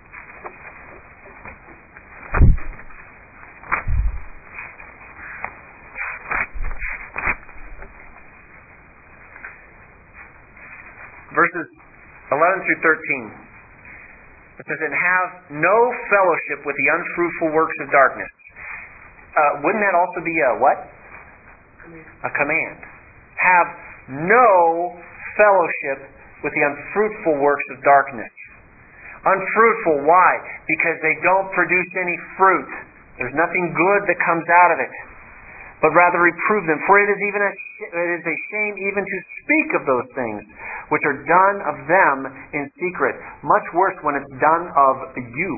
Verses eleven through thirteen. It says, and have no fellowship with the unfruitful works of darkness. Uh, wouldn't that also be a what? A command. Have no fellowship with the unfruitful works of darkness. Unfruitful, why? Because they don't produce any fruit. There's nothing good that comes out of it. But rather reprove them. For it is even a, it is a shame even to speak of those things which are done of them in secret. Much worse when it's done of you.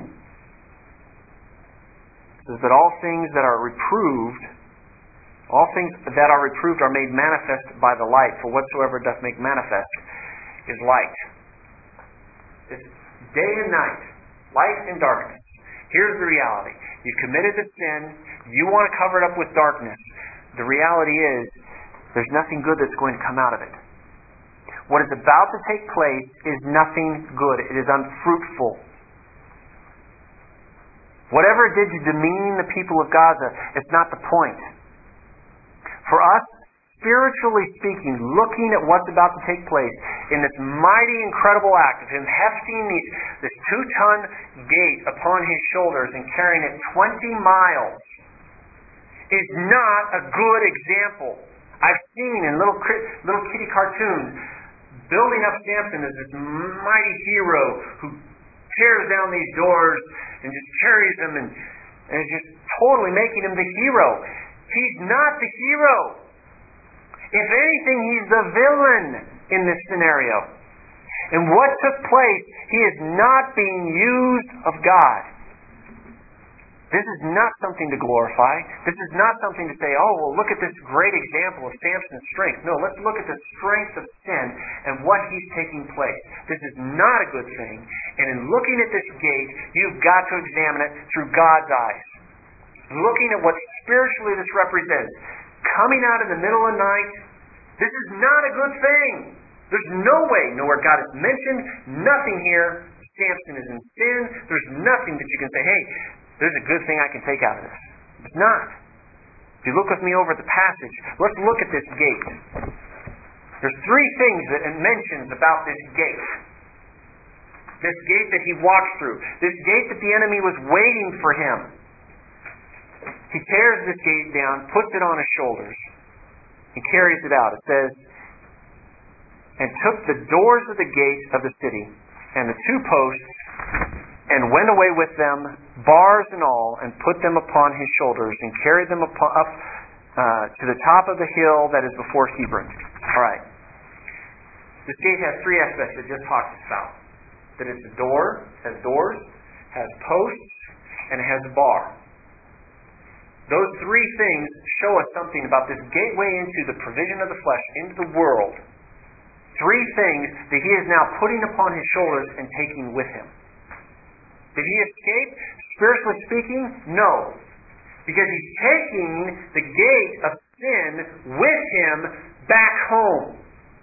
It says that all things that are reproved, all things that are reproved are made manifest by the light. For whatsoever doth make manifest is light. It's day and night, light and darkness. Here's the reality. You've committed the sin. You want to cover it up with darkness. The reality is, there's nothing good that's going to come out of it. What is about to take place is nothing good. It is unfruitful. Whatever it did to demean the people of Gaza, it's not the point. For us, spiritually speaking, looking at what's about to take place in this mighty, incredible act of Him hefting these, this two-ton gate upon His shoulders and carrying it twenty miles is not a good example. I've seen in little little kitty cartoons building up Samson as this mighty hero who tears down these doors and just carries them and, and is just totally making him the hero. He's not the hero. If anything, he's the villain in this scenario. And what took place, he is not being used of God. This is not something to glorify. This is not something to say, oh, well, look at this great example of Samson's strength. No, let's look at the strength of sin and what he's taking place. This is not a good thing. And in looking at this gate, you've got to examine it through God's eyes. Looking at what spiritually this represents. Coming out in the middle of the night, this is not a good thing. There's no way, nowhere God is mentioned, nothing here. Samson is in sin. There's nothing that you can say, hey, there's a good thing I can take out of this. It's not. If you look with me over at the passage, let's look at this gate. There's three things that it mentions about this gate. This gate that he walks through. This gate that the enemy was waiting for him. He tears this gate down, puts it on his shoulders, and carries it out. It says, and took the doors of the gate of the city, and the two posts, and went away with them, bars and all, and put them upon his shoulders, and carried them up, up uh, to the top of the hill that is before Hebron. All right. This gate has three aspects that just talked about. That it's a door, has doors, has posts, and it has a bar. Those three things show us something about this gateway into the provision of the flesh, into the world. Three things that he is now putting upon his shoulders and taking with him. Did he escape, spiritually speaking? No. Because he's taking the gate of sin with him back home.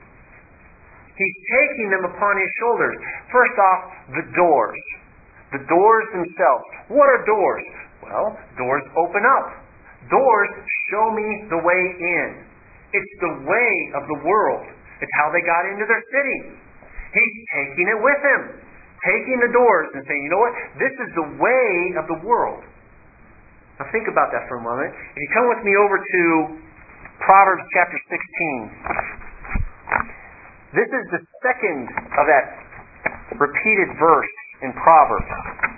He's taking them upon his shoulders. First off, the doors. The doors themselves. What are doors? Well, doors open up. Doors show me the way in. It's the way of the world. It's how they got into their city. He's taking it with him. Taking the doors and saying, you know what? This is the way of the world. Now think about that for a moment. If you come with me over to Proverbs chapter sixteen. This is the second of that repeated verse in Proverbs.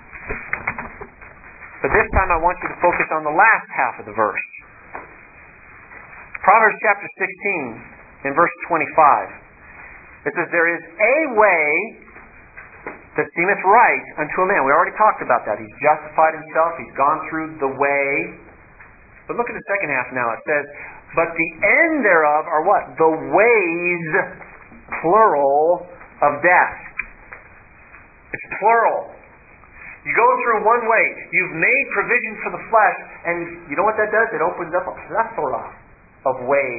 But this time I want you to focus on the last half of the verse. Proverbs chapter sixteen, in verse twenty-five. It says, there is a way that seemeth right unto a man. We already talked about that. He's justified himself. He's gone through the way. But look at the second half now. It says, but the end thereof are what? The ways, plural, of death. It's plural. You go through one way. You've made provision for the flesh. And you know what that does? It opens up a plethora of ways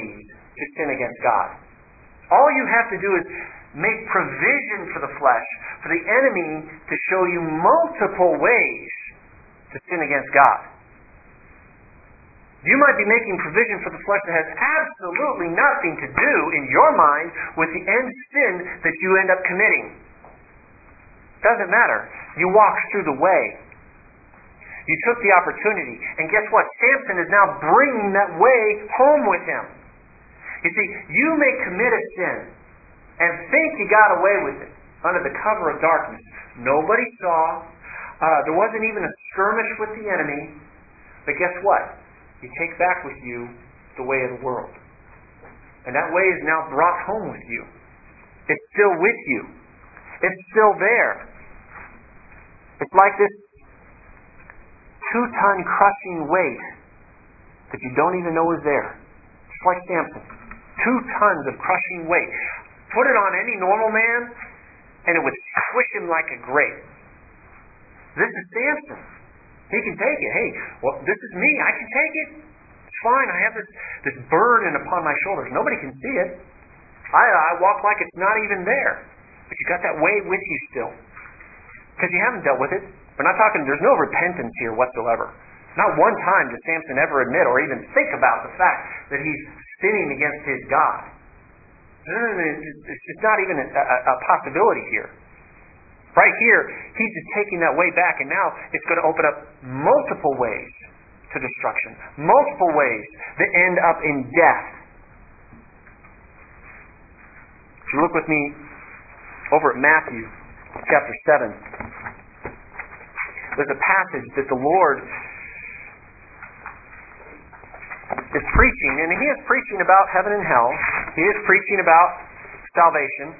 to sin against God. All you have to do is make provision for the flesh, for the enemy to show you multiple ways to sin against God. You might be making provision for the flesh that has absolutely nothing to do in your mind with the end sin that you end up committing. Doesn't matter. You walked through the way. You took the opportunity. And guess what? Samson is now bringing that way home with him. You see, you may commit a sin and think you got away with it under the cover of darkness. Nobody saw. Uh, there wasn't even a skirmish with the enemy. But guess what? You take back with you the way of the world. And that way is now brought home with you. It's still with you. It's still there. It's like this two-ton crushing weight that you don't even know is there. Just like Samson. Two tons of crushing weight. Put it on any normal man, and it would squish him like a grape. This is Samson. He can take it. Hey, well, this is me. I can take it. It's fine. I have this, this burden upon my shoulders. Nobody can see it. I, I walk like it's not even there. But you got that weight with you still. Because you haven't dealt with it. We're not talking, there's no repentance here whatsoever. Not one time does Samson ever admit or even think about the fact that he's sinning against his God. It's just not even a, a, a possibility here. Right here, he's just taking that way back, and now it's going to open up multiple ways to destruction. Multiple ways that end up in death. If you look with me over at Matthew chapter seven, there's a passage that the Lord is preaching, and He is preaching about heaven and hell. He is preaching about salvation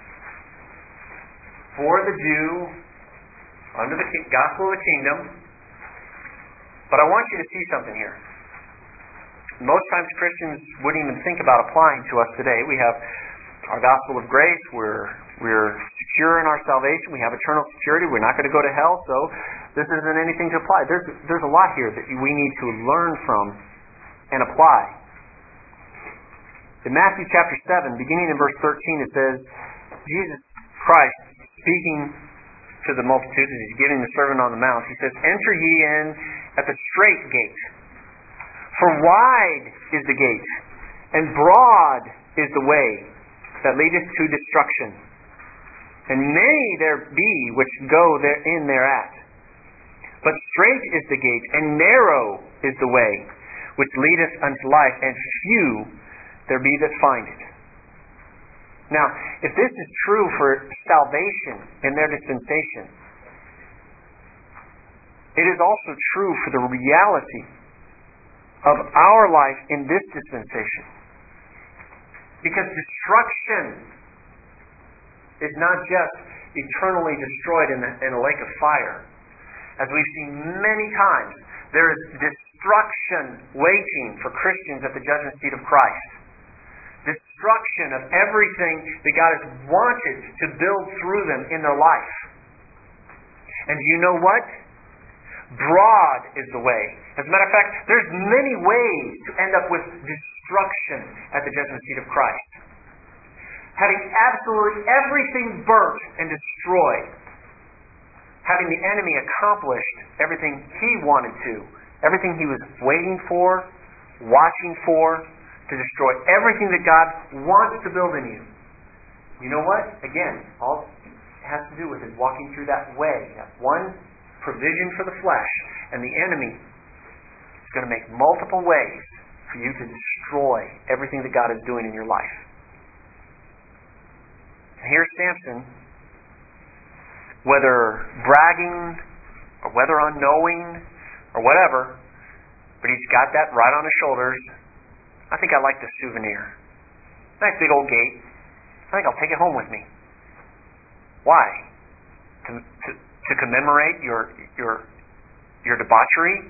for the Jew under the gospel of the kingdom. But I want you to see something here. Most times Christians wouldn't even think about applying to us today. We have our gospel of grace. We're we're secure in our salvation. We have eternal security. We're not going to go to hell, so this isn't anything to apply. There's there's a lot here that we need to learn from and apply. In Matthew chapter seven, beginning in verse thirteen, it says, Jesus Christ, speaking to the multitude as He's giving the Sermon on the Mount, He says, "Enter ye in at the strait gate. For wide is the gate, and broad is the way that leadeth to destruction. And many there be which go therein thereat. But strait is the gate, and narrow is the way which leadeth unto life, and few there be that find it." Now, if this is true for salvation in their dispensation, it is also true for the reality of our life in this dispensation. Because destruction is not just eternally destroyed in, the, in a lake of fire. As we've seen many times, there is destruction waiting for Christians at the judgment seat of Christ. Destruction of everything that God has wanted to build through them in their life. And you know what? Broad is the way. As a matter of fact, there's many ways to end up with destruction at the judgment seat of Christ. Having absolutely everything burnt and destroyed. Having the enemy accomplish everything he wanted to. Everything he was waiting for, watching for, to destroy everything that God wants to build in you. You know what? Again, all it has to do with is walking through that way. That one provision for the flesh. And the enemy is going to make multiple ways for you to destroy everything that God is doing in your life. And here's Samson, whether bragging or whether unknowing or whatever, but he's got that right on his shoulders. I think I like this souvenir. Nice big old gate. I think I'll take it home with me. Why? To, to, to commemorate your your your debauchery?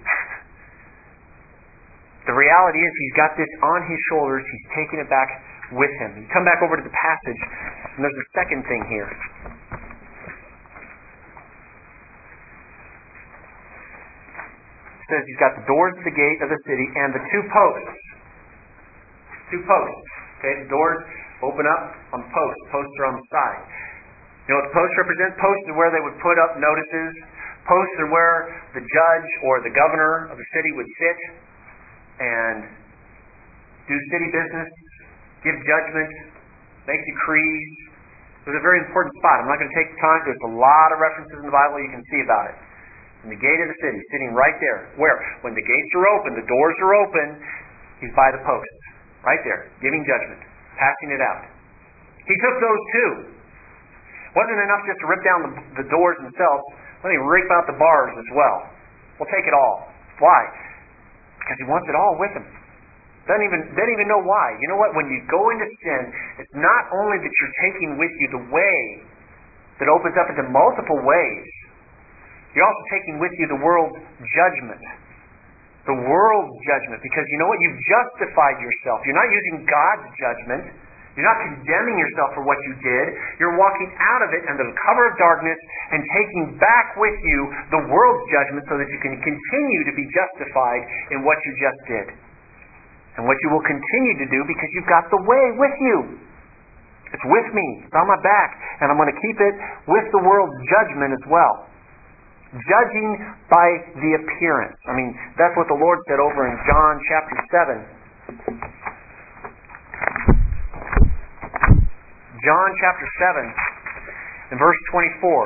The reality is he's got this on his shoulders. He's taking it back with him. You come back over to the passage, and there's a second thing here. It says he's got the doors of the gate of the city and the two posts. Two posts. Okay, the doors open up on the posts. Posts are on the side. You know what the posts represent? Posts are where they would put up notices. Posts are where the judge or the governor of the city would sit and do city business, give judgment, make decrees. It was a very important spot. I'm not going to take the time. There's a lot of references in the Bible you can see about it. In the gate of the city, sitting right there. Where? When the gates are open, the doors are open, he's by the posts. Right there, giving judgment, passing it out. He took those too. Wasn't enough just to rip down the, the doors themselves. Let me rip out the bars as well. We'll take it all. Why? Because he wants it all with him. Doesn't even, doesn't even know why. You know what? When you go into sin, it's not only that you're taking with you the way that opens up into multiple ways. You're also taking with you the world's judgment. The world's judgment. Because you know what? You've justified yourself. You're not using God's judgment. You're not condemning yourself for what you did. You're walking out of it under the cover of darkness and taking back with you the world's judgment so that you can continue to be justified in what you just did. And what you will continue to do because you've got the way with you. It's with me. It's on my back. And I'm going to keep it with the world's judgment as well. Judging by the appearance. I mean, that's what the Lord said over in John chapter seven. John chapter seven and verse twenty-four.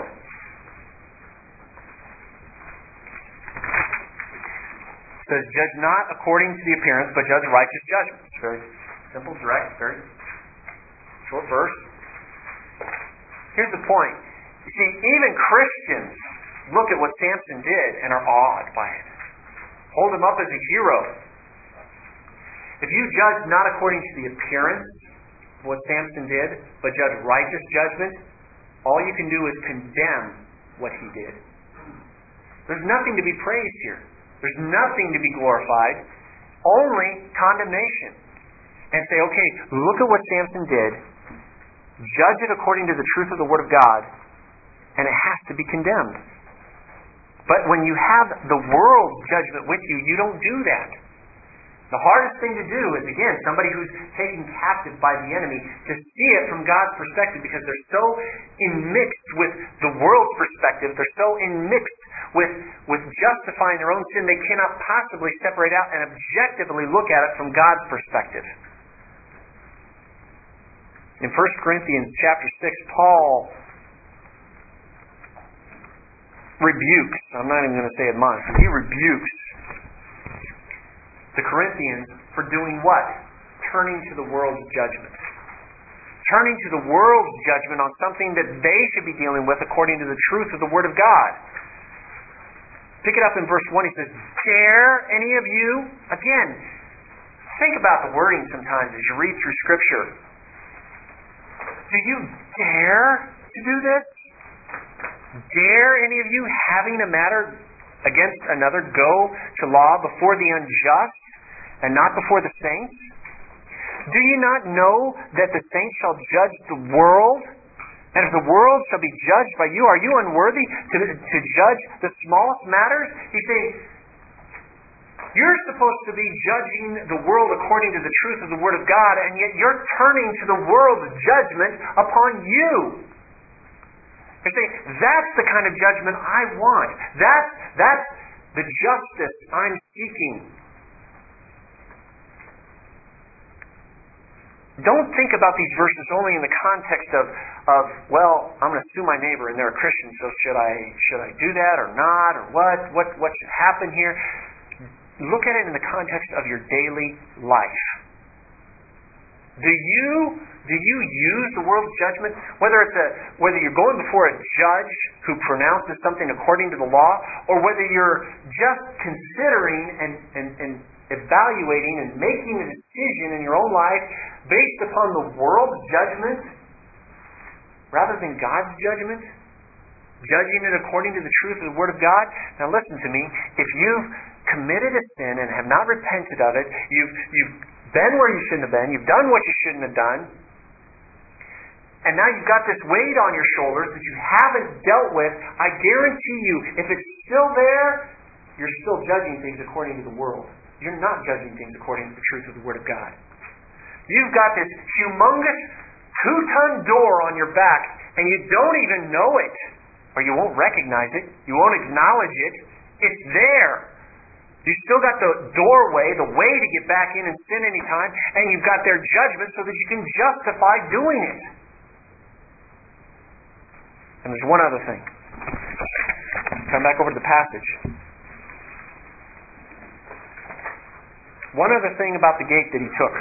It says, judge not according to the appearance, but judge righteous judgment. It's very simple, direct, very short verse. Here's the point. You see, even Christians look at what Samson did and are awed by it. Hold him up as a hero. If you judge not according to the appearance of what Samson did, but judge righteous judgment, all you can do is condemn what he did. There's nothing to be praised here. There's nothing to be glorified. Only condemnation. And say, okay, look at what Samson did. Judge it according to the truth of the Word of God. And it has to be condemned. But when you have the world's judgment with you, you don't do that. The hardest thing to do is, again, somebody who's taken captive by the enemy, to see it from God's perspective because they're so immixed with the world's perspective, they're so immixed with, with justifying their own sin, they cannot possibly separate out and objectively look at it from God's perspective. In First Corinthians chapter six, Paul rebukes, I'm not even going to say admonishes, he rebukes the Corinthians for doing what? Turning to the world's judgment. Turning to the world's judgment on something that they should be dealing with according to the truth of the Word of God. Pick it up in verse one. He says, dare any of you, again, think about the wording sometimes as you read through Scripture. Do you dare to do this? Dare any of you, having a matter against another, go to law before the unjust and not before the saints? Do you not know that the saints shall judge the world? And if the world shall be judged by you, are you unworthy to, to judge the smallest matters? He's saying, you're supposed to be judging the world according to the truth of the Word of God, and yet you're turning to the world's judgment upon you. You're saying, that's the kind of judgment I want. That's, that's the justice I'm seeking. Don't think about these verses only in the context of, of well, I'm going to sue my neighbor and they're a Christian, so should I should I do that or not, or what? What what should happen here? Look at it in the context of your daily life. Do you do you use the world's judgment? Whether it's a whether you're going before a judge who pronounces something according to the law, or whether you're just considering and, and, and evaluating and making a decision in your own life based upon the world's judgment rather than God's judgment, judging it according to the truth of the Word of God. Now listen to me. If you've committed a sin and have not repented of it, you've you've been where you shouldn't have been, you've done what you shouldn't have done, and now you've got this weight on your shoulders that you haven't dealt with, I guarantee you, if it's still there, you're still judging things according to the world. You're not judging things according to the truth of the Word of God. You've got this humongous two-ton door on your back, and you don't even know it, or you won't recognize it, you won't acknowledge it. It's there. You still got the doorway, the way to get back in and sin anytime, and you've got their judgment so that you can justify doing it. And there's one other thing. Come back over to the passage. One other thing about the gate that he took.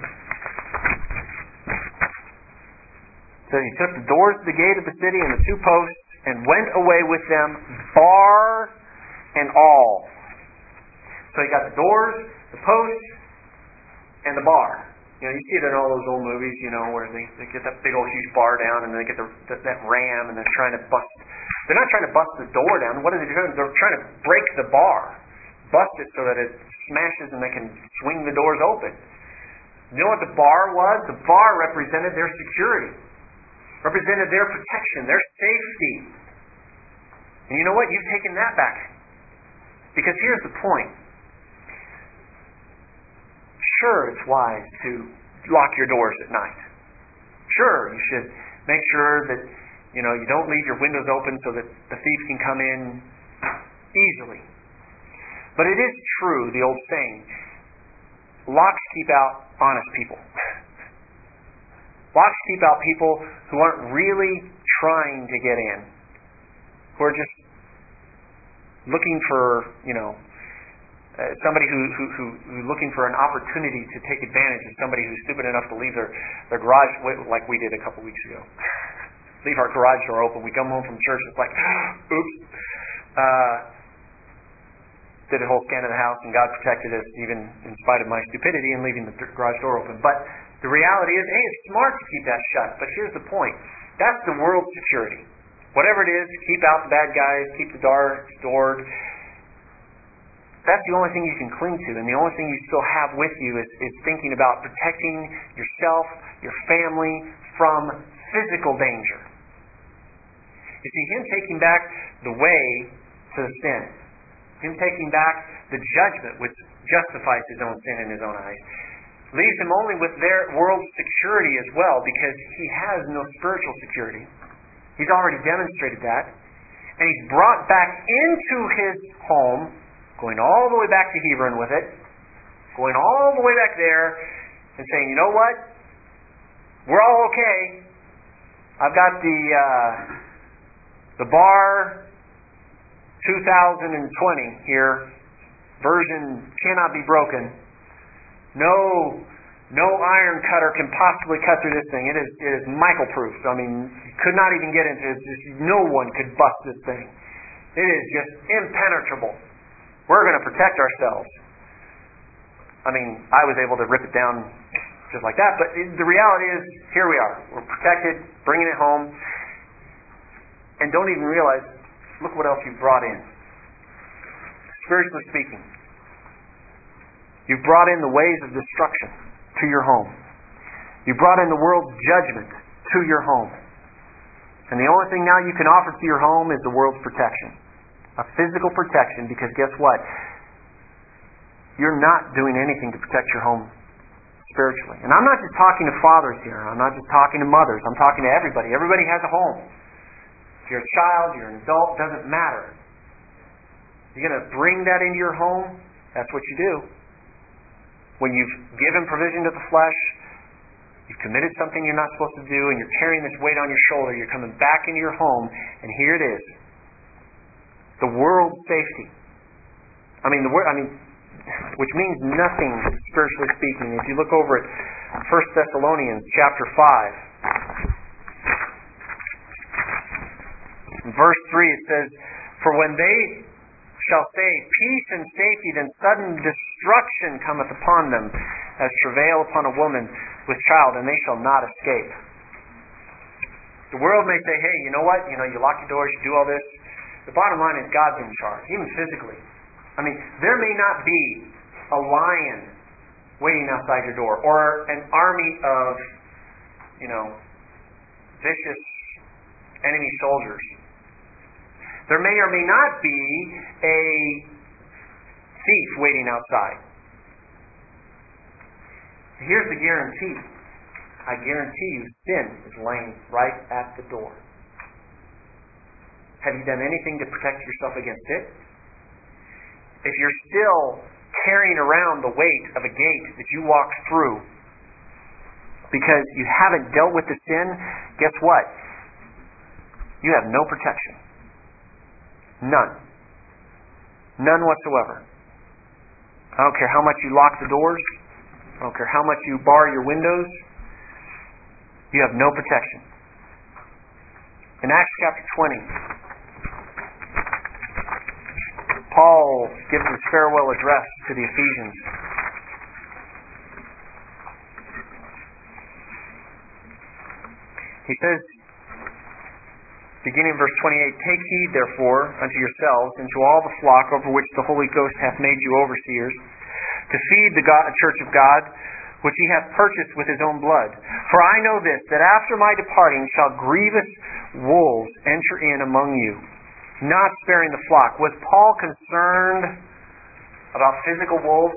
So he took the doors of the gate of the city and the two posts and went away with them, bar and all. So you got the doors, the posts, and the bar. You know, you see it in all those old movies, you know, where they, they get that big old huge bar down and then they get the, that, that ram and they're trying to bust. They're not trying to bust the door down. What are they doing? They're trying to break the bar. Bust it so that it smashes and they can swing the doors open. You know what the bar was? The bar represented their security. Represented their protection, their safety. And you know what? You've taken that back. Because here's the point. Sure, it's wise to lock your doors at night. Sure, you should make sure that, you know, you don't leave your windows open so that the thief can come in easily. But it is true, the old saying, locks keep out honest people. Locks keep out people who aren't really trying to get in. Who are just looking for, you know, uh, somebody who, who, who, who's looking for an opportunity to take advantage of somebody who's stupid enough to leave their, their garage, like we did a couple weeks ago. Leave our garage door open. We come home from church, it's like, oops. Uh, did a whole scan of the house, and God protected us even in spite of my stupidity in leaving the garage door open. But the reality is, hey, it's smart to keep that shut. But here's the point. That's the world's security. Whatever it is, keep out the bad guys, keep the dark stored. That's the only thing you can cling to. And the only thing you still have with you is, is thinking about protecting yourself, your family, from physical danger. You see, him taking back the way to the sin, him taking back the judgment which justifies his own sin in his own eyes, leaves him only with their world's security as well, because he has no spiritual security. He's already demonstrated that. And he's brought back into his home, going all the way back to Hebron with it, going all the way back there, and saying, you know what? We're all okay. I've got the uh, the bar two thousand twenty here, version cannot be broken. No no iron cutter can possibly cut through this thing. It is it is Michael proof. I mean, you could not even get into it. Just, no one could bust this thing. It is just impenetrable. We're going to protect ourselves. I mean, I was able to rip it down just like that, but the reality is, here we are. We're protected, bringing it home, and don't even realize, look what else you've brought in. Spiritually speaking, you've brought in the ways of destruction to your home. You brought in the world's judgment to your home. And the only thing now you can offer to your home is the world's protection. A physical protection, because guess what? You're not doing anything to protect your home spiritually. And I'm not just talking to fathers here. I'm not just talking to mothers. I'm talking to everybody. Everybody has a home. If you're a child, you're an adult, doesn't matter. You're going to bring that into your home, that's what you do. When you've given provision to the flesh, you've committed something you're not supposed to do, and you're carrying this weight on your shoulder, you're coming back into your home, and here it is. The world's safety. I mean, the word, I mean, which means nothing spiritually speaking. If you look over at First Thessalonians chapter five, in verse three it says, "For when they shall say peace and safety, then sudden destruction cometh upon them, as travail upon a woman with child, and they shall not escape." The world may say, hey, you know what? You know, you lock your doors, you do all this. The bottom line is God's in charge, even physically. I mean, there may not be a lion waiting outside your door, or an army of, you know, vicious enemy soldiers. There may or may not be a thief waiting outside. Here's the guarantee. I guarantee you sin is laying right at the door. Have you done anything to protect yourself against it? If you're still carrying around the weight of a gate that you walk through because you haven't dealt with the sin, guess what? You have no protection. None. None whatsoever. I don't care how much you lock the doors. I don't care how much you bar your windows. You have no protection. In Acts chapter twenty, Paul gives his farewell address to the Ephesians. He says, beginning in verse twenty-eight, "Take heed, therefore, unto yourselves, and to all the flock over which the Holy Ghost hath made you overseers, to feed the God, church of God, which he hath purchased with his own blood. For I know this, that after my departing shall grievous wolves enter in among you, not sparing the flock." Was Paul concerned about physical wolves?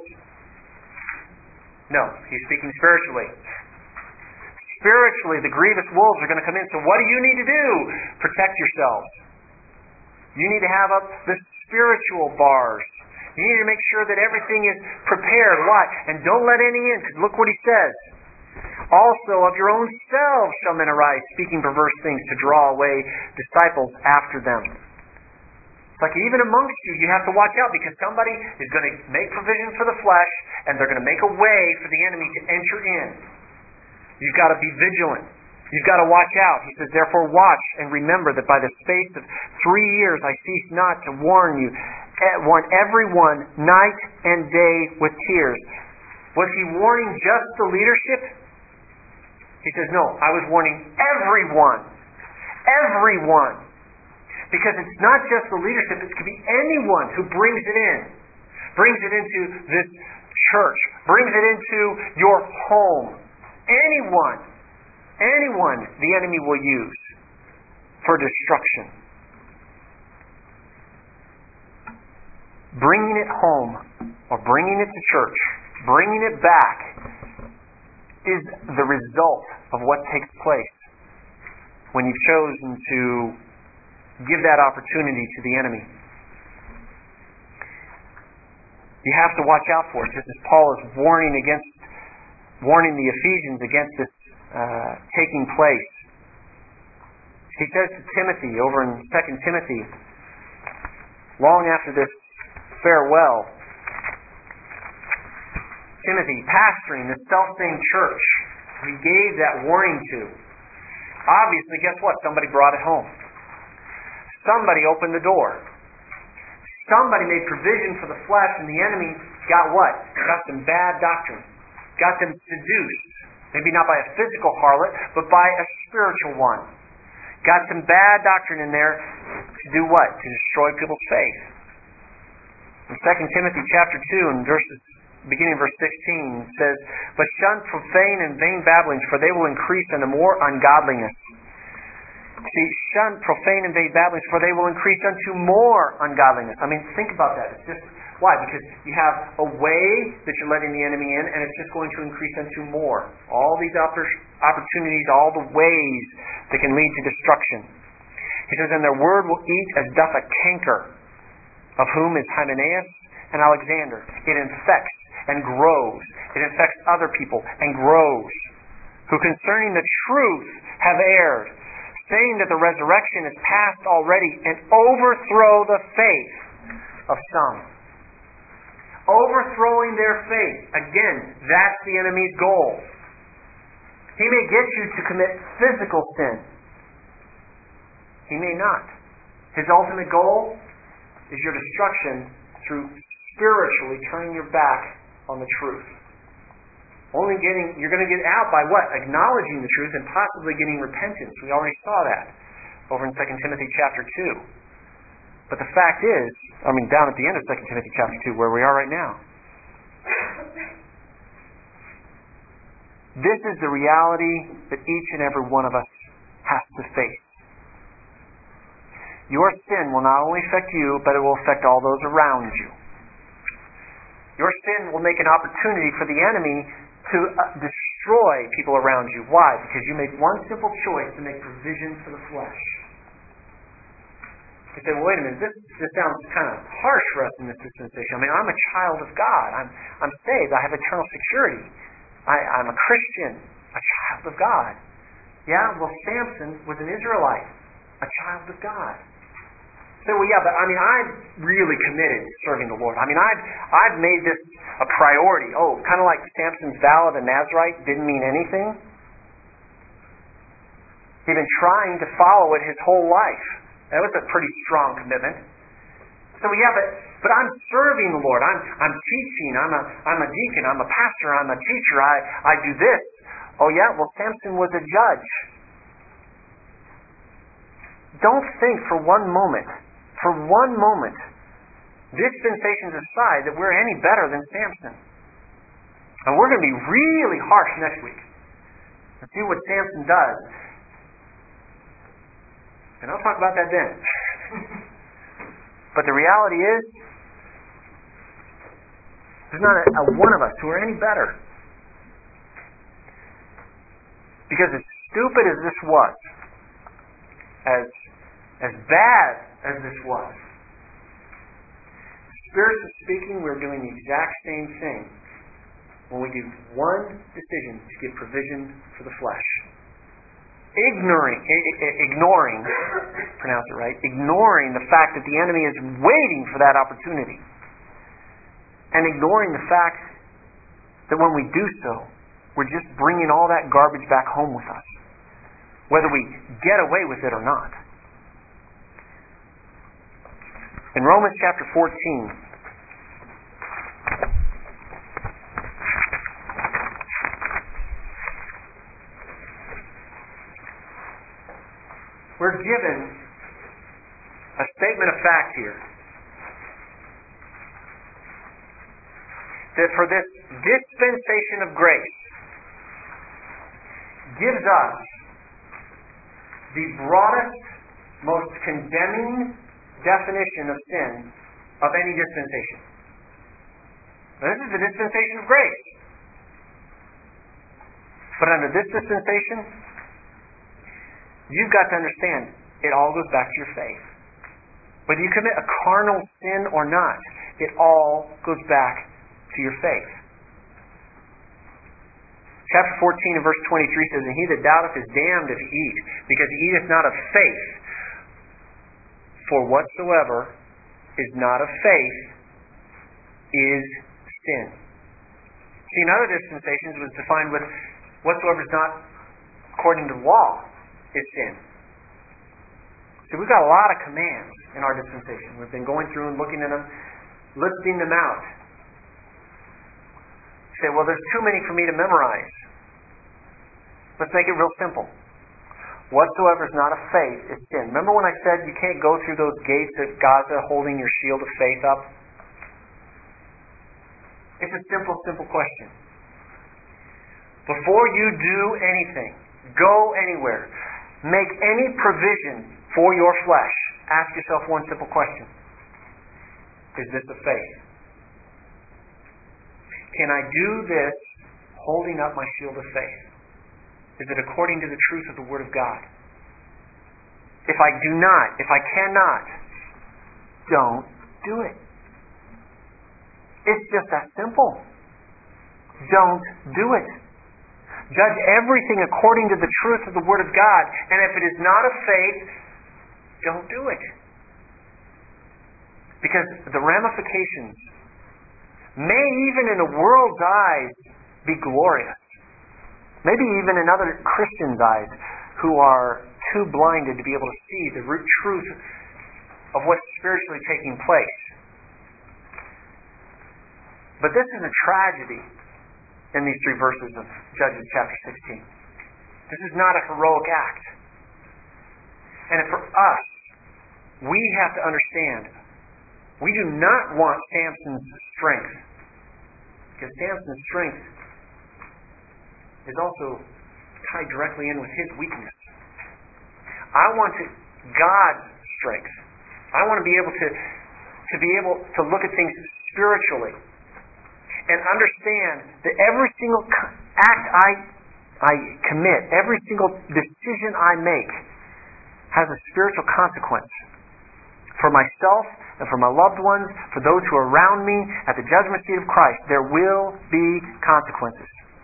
No, he's speaking spiritually. Spiritually, the grievous wolves are going to come in. So what do you need to do? Protect yourselves. You need to have up the spiritual bars. You need to make sure that everything is prepared. Why? And don't let any in, because look what he says. "Also of your own selves shall men arise, speaking perverse things, to draw away disciples after them." It's like even amongst you, you have to watch out, because somebody is going to make provision for the flesh, and they're going to make a way for the enemy to enter in. You've got to be vigilant. You've got to watch out. He says, "Therefore watch and remember that by the space of three years I cease not to warn you, warn everyone night and day with tears." Was he warning just the leadership? He says, no, I was warning everyone. Everyone. Because it's not just the leadership, it could be anyone who brings it in. Brings it into this church. Brings it into your home. Anyone, anyone the enemy will use for destruction. Bringing it home or bringing it to church, bringing it back, is the result of what takes place when you've chosen to give that opportunity to the enemy. You have to watch out for it, just as Paul is warning against warning the Ephesians against this uh, taking place. He says to Timothy over in Second Timothy, long after this farewell, Timothy, pastoring this self-same church he gave that warning to, obviously, guess what? Somebody brought it home. Somebody opened the door. Somebody made provision for the flesh, and the enemy got what? Got some bad doctrine. Got them seduced. Maybe not by a physical harlot, but by a spiritual one. Got some bad doctrine in there to do what? To destroy people's faith. In Second Timothy chapter two, and verses beginning of verse sixteen, says, "But shun profane and vain babblings, for they will increase unto more ungodliness." See, shun profane and vain babblings, for they will increase unto more ungodliness. I mean, think about that. It's just, why? Because you have a way that you're letting the enemy in, and it's just going to increase unto more. All these opportunities, all the ways that can lead to destruction. He says, "And their word will eat as doth a canker, of whom is Hymenaeus and Alexander. It infects and grows. It infects other people and grows. Who concerning the truth have erred, saying that the resurrection is past already, and overthrow the faith of some." Overthrowing their faith. Again, that's the enemy's goal. He may get you to commit physical sin. He may not. His ultimate goal is your destruction through spiritually turning your back on the truth. Only getting, you're going to get out by what? Acknowledging the truth and possibly getting repentance. We already saw that over in Second Timothy chapter two. But the fact is, I mean, down at the end of Second Timothy chapter two, where we are right now, this is the reality that each and every one of us has to face. Your sin will not only affect you, but it will affect all those around you. Your sin will make an opportunity for the enemy to uh, destroy people around you. Why? Because you made one simple choice to make provision for the flesh. You say, well, wait a minute, this, this sounds kind of harsh for us in this dispensation. I mean, I'm a child of God. I'm, I'm saved. I have eternal security. I, I'm a Christian, a child of God. Yeah, well, Samson was an Israelite, a child of God. So, well, yeah, but I mean, I'm really committed to serving the Lord. I mean, I've, I've made this a priority. Oh, kind of like Samson's vow of the Nazarite didn't mean anything. He'd been trying to follow it his whole life. That was a pretty strong commitment. So, yeah, but but I'm serving the Lord. I'm I'm teaching. I'm a I'm a deacon. I'm a pastor. I'm a teacher. I, I do this. Oh, yeah, well, Samson was a judge. Don't think for one moment, for one moment, dispensations aside, that we're any better than Samson. And we're going to be really harsh next week and see what Samson does. And I'll talk about that then. But the reality is, there's not a, a one of us who are any better. Because as stupid as this was, as as bad as this was, spiritually speaking, we're doing the exact same thing when we do one decision to give provision for the flesh. Ignoring, ignoring, pronounce it right, ignoring the fact that the enemy is waiting for that opportunity. And ignoring the fact that when we do so, we're just bringing all that garbage back home with us, whether we get away with it or not. In Romans chapter fourteen, we're given a statement of fact here that for this dispensation of grace gives us the broadest, most condemning definition of sin of any dispensation. Now, this is the dispensation of grace. But under this dispensation, you've got to understand, it all goes back to your faith. Whether you commit a carnal sin or not, it all goes back to your faith. Chapter fourteen and verse twenty-three says, and he that doubteth is damned if he eat, because he eateth not of faith. For whatsoever is not of faith is sin. See, in other dispensations it was defined with whatsoever is not according to the law is sin. So we've got a lot of commands in our dispensation. We've been going through and looking at them, listing them out. You say, well, there's too many for me to memorize. Let's make it real simple. Whatsoever is not of faith is sin. Remember when I said you can't go through those gates at Gaza holding your shield of faith up? It's a simple, simple question. Before you do anything, go anywhere, make any provision for your flesh, ask yourself one simple question. Is this of faith? Can I do this holding up my shield of faith? Is it according to the truth of the Word of God? If I do not, if I cannot, don't do it. It's just that simple. Don't do it. Judge everything according to the truth of the Word of God, and if it is not of faith, don't do it. Because the ramifications may even in the world's eyes be glorious. Maybe even in other Christians' eyes who are too blinded to be able to see the root truth of what's spiritually taking place. But this is a tragedy in these three verses of Judges chapter sixteen. This is not a heroic act. And for us, we have to understand, we do not want Samson's strength. Because Samson's strength is also tied directly in with his weakness. I want to, God's strength. I want to be able to, to be able to look at things spiritually and understand that every single act I, I commit, every single decision I make has a spiritual consequence for myself and for my loved ones, for those who are around me at the judgment seat of Christ. There will be consequences.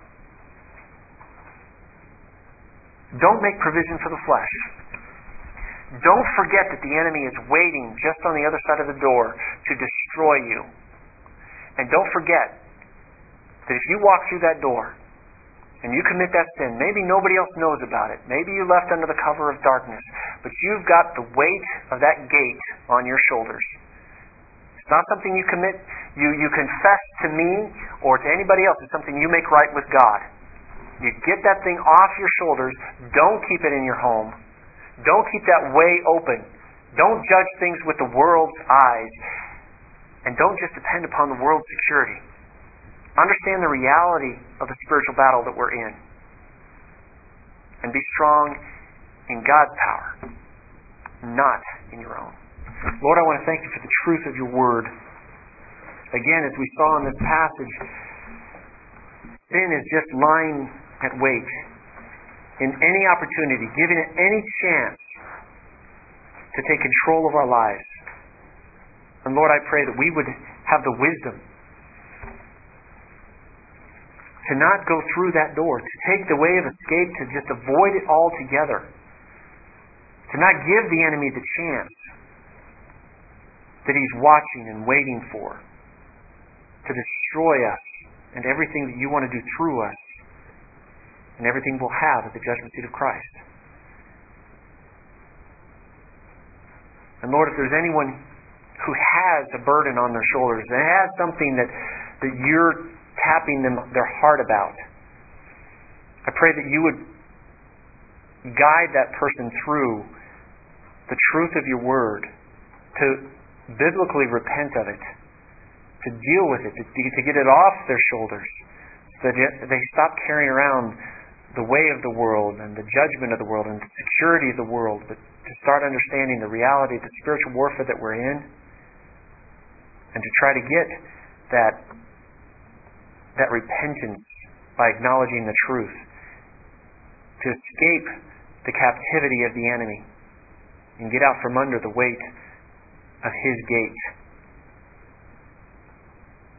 Don't make provision for the flesh. Don't forget that the enemy is waiting just on the other side of the door to destroy you. And don't forget that if you walk through that door and you commit that sin, maybe nobody else knows about it. Maybe you left under the cover of darkness, but you've got the weight of that gate on your shoulders. It's not something you commit, you, you confess to me or to anybody else. It's something you make right with God. You get that thing off your shoulders. Don't keep it in your home. Don't keep that way open. Don't judge things with the world's eyes. And don't just depend upon the world's security. Understand the reality of the spiritual battle that we're in. And be strong in God's power, not in your own. Lord, I want to thank you for the truth of your word. Again, as we saw in this passage, sin is just lying at wait in any opportunity, giving it any chance to take control of our lives. And Lord, I pray that we would have the wisdom to not go through that door, to take the way of escape, to just avoid it altogether, to not give the enemy the chance that he's watching and waiting for to destroy us and everything that you want to do through us and everything we'll have at the judgment seat of Christ. And Lord, if there's anyone who has a burden on their shoulders, that has something that, that you're tapping them their heart about, I pray that you would guide that person through the truth of your word, to biblically repent of it, to deal with it, to, to get it off their shoulders, so that they stop carrying around the way of the world and the judgment of the world and the security of the world, but to start understanding the reality of the spiritual warfare that we're in, and to try to get that that repentance by acknowledging the truth, to escape the captivity of the enemy and get out from under the weight of his gate.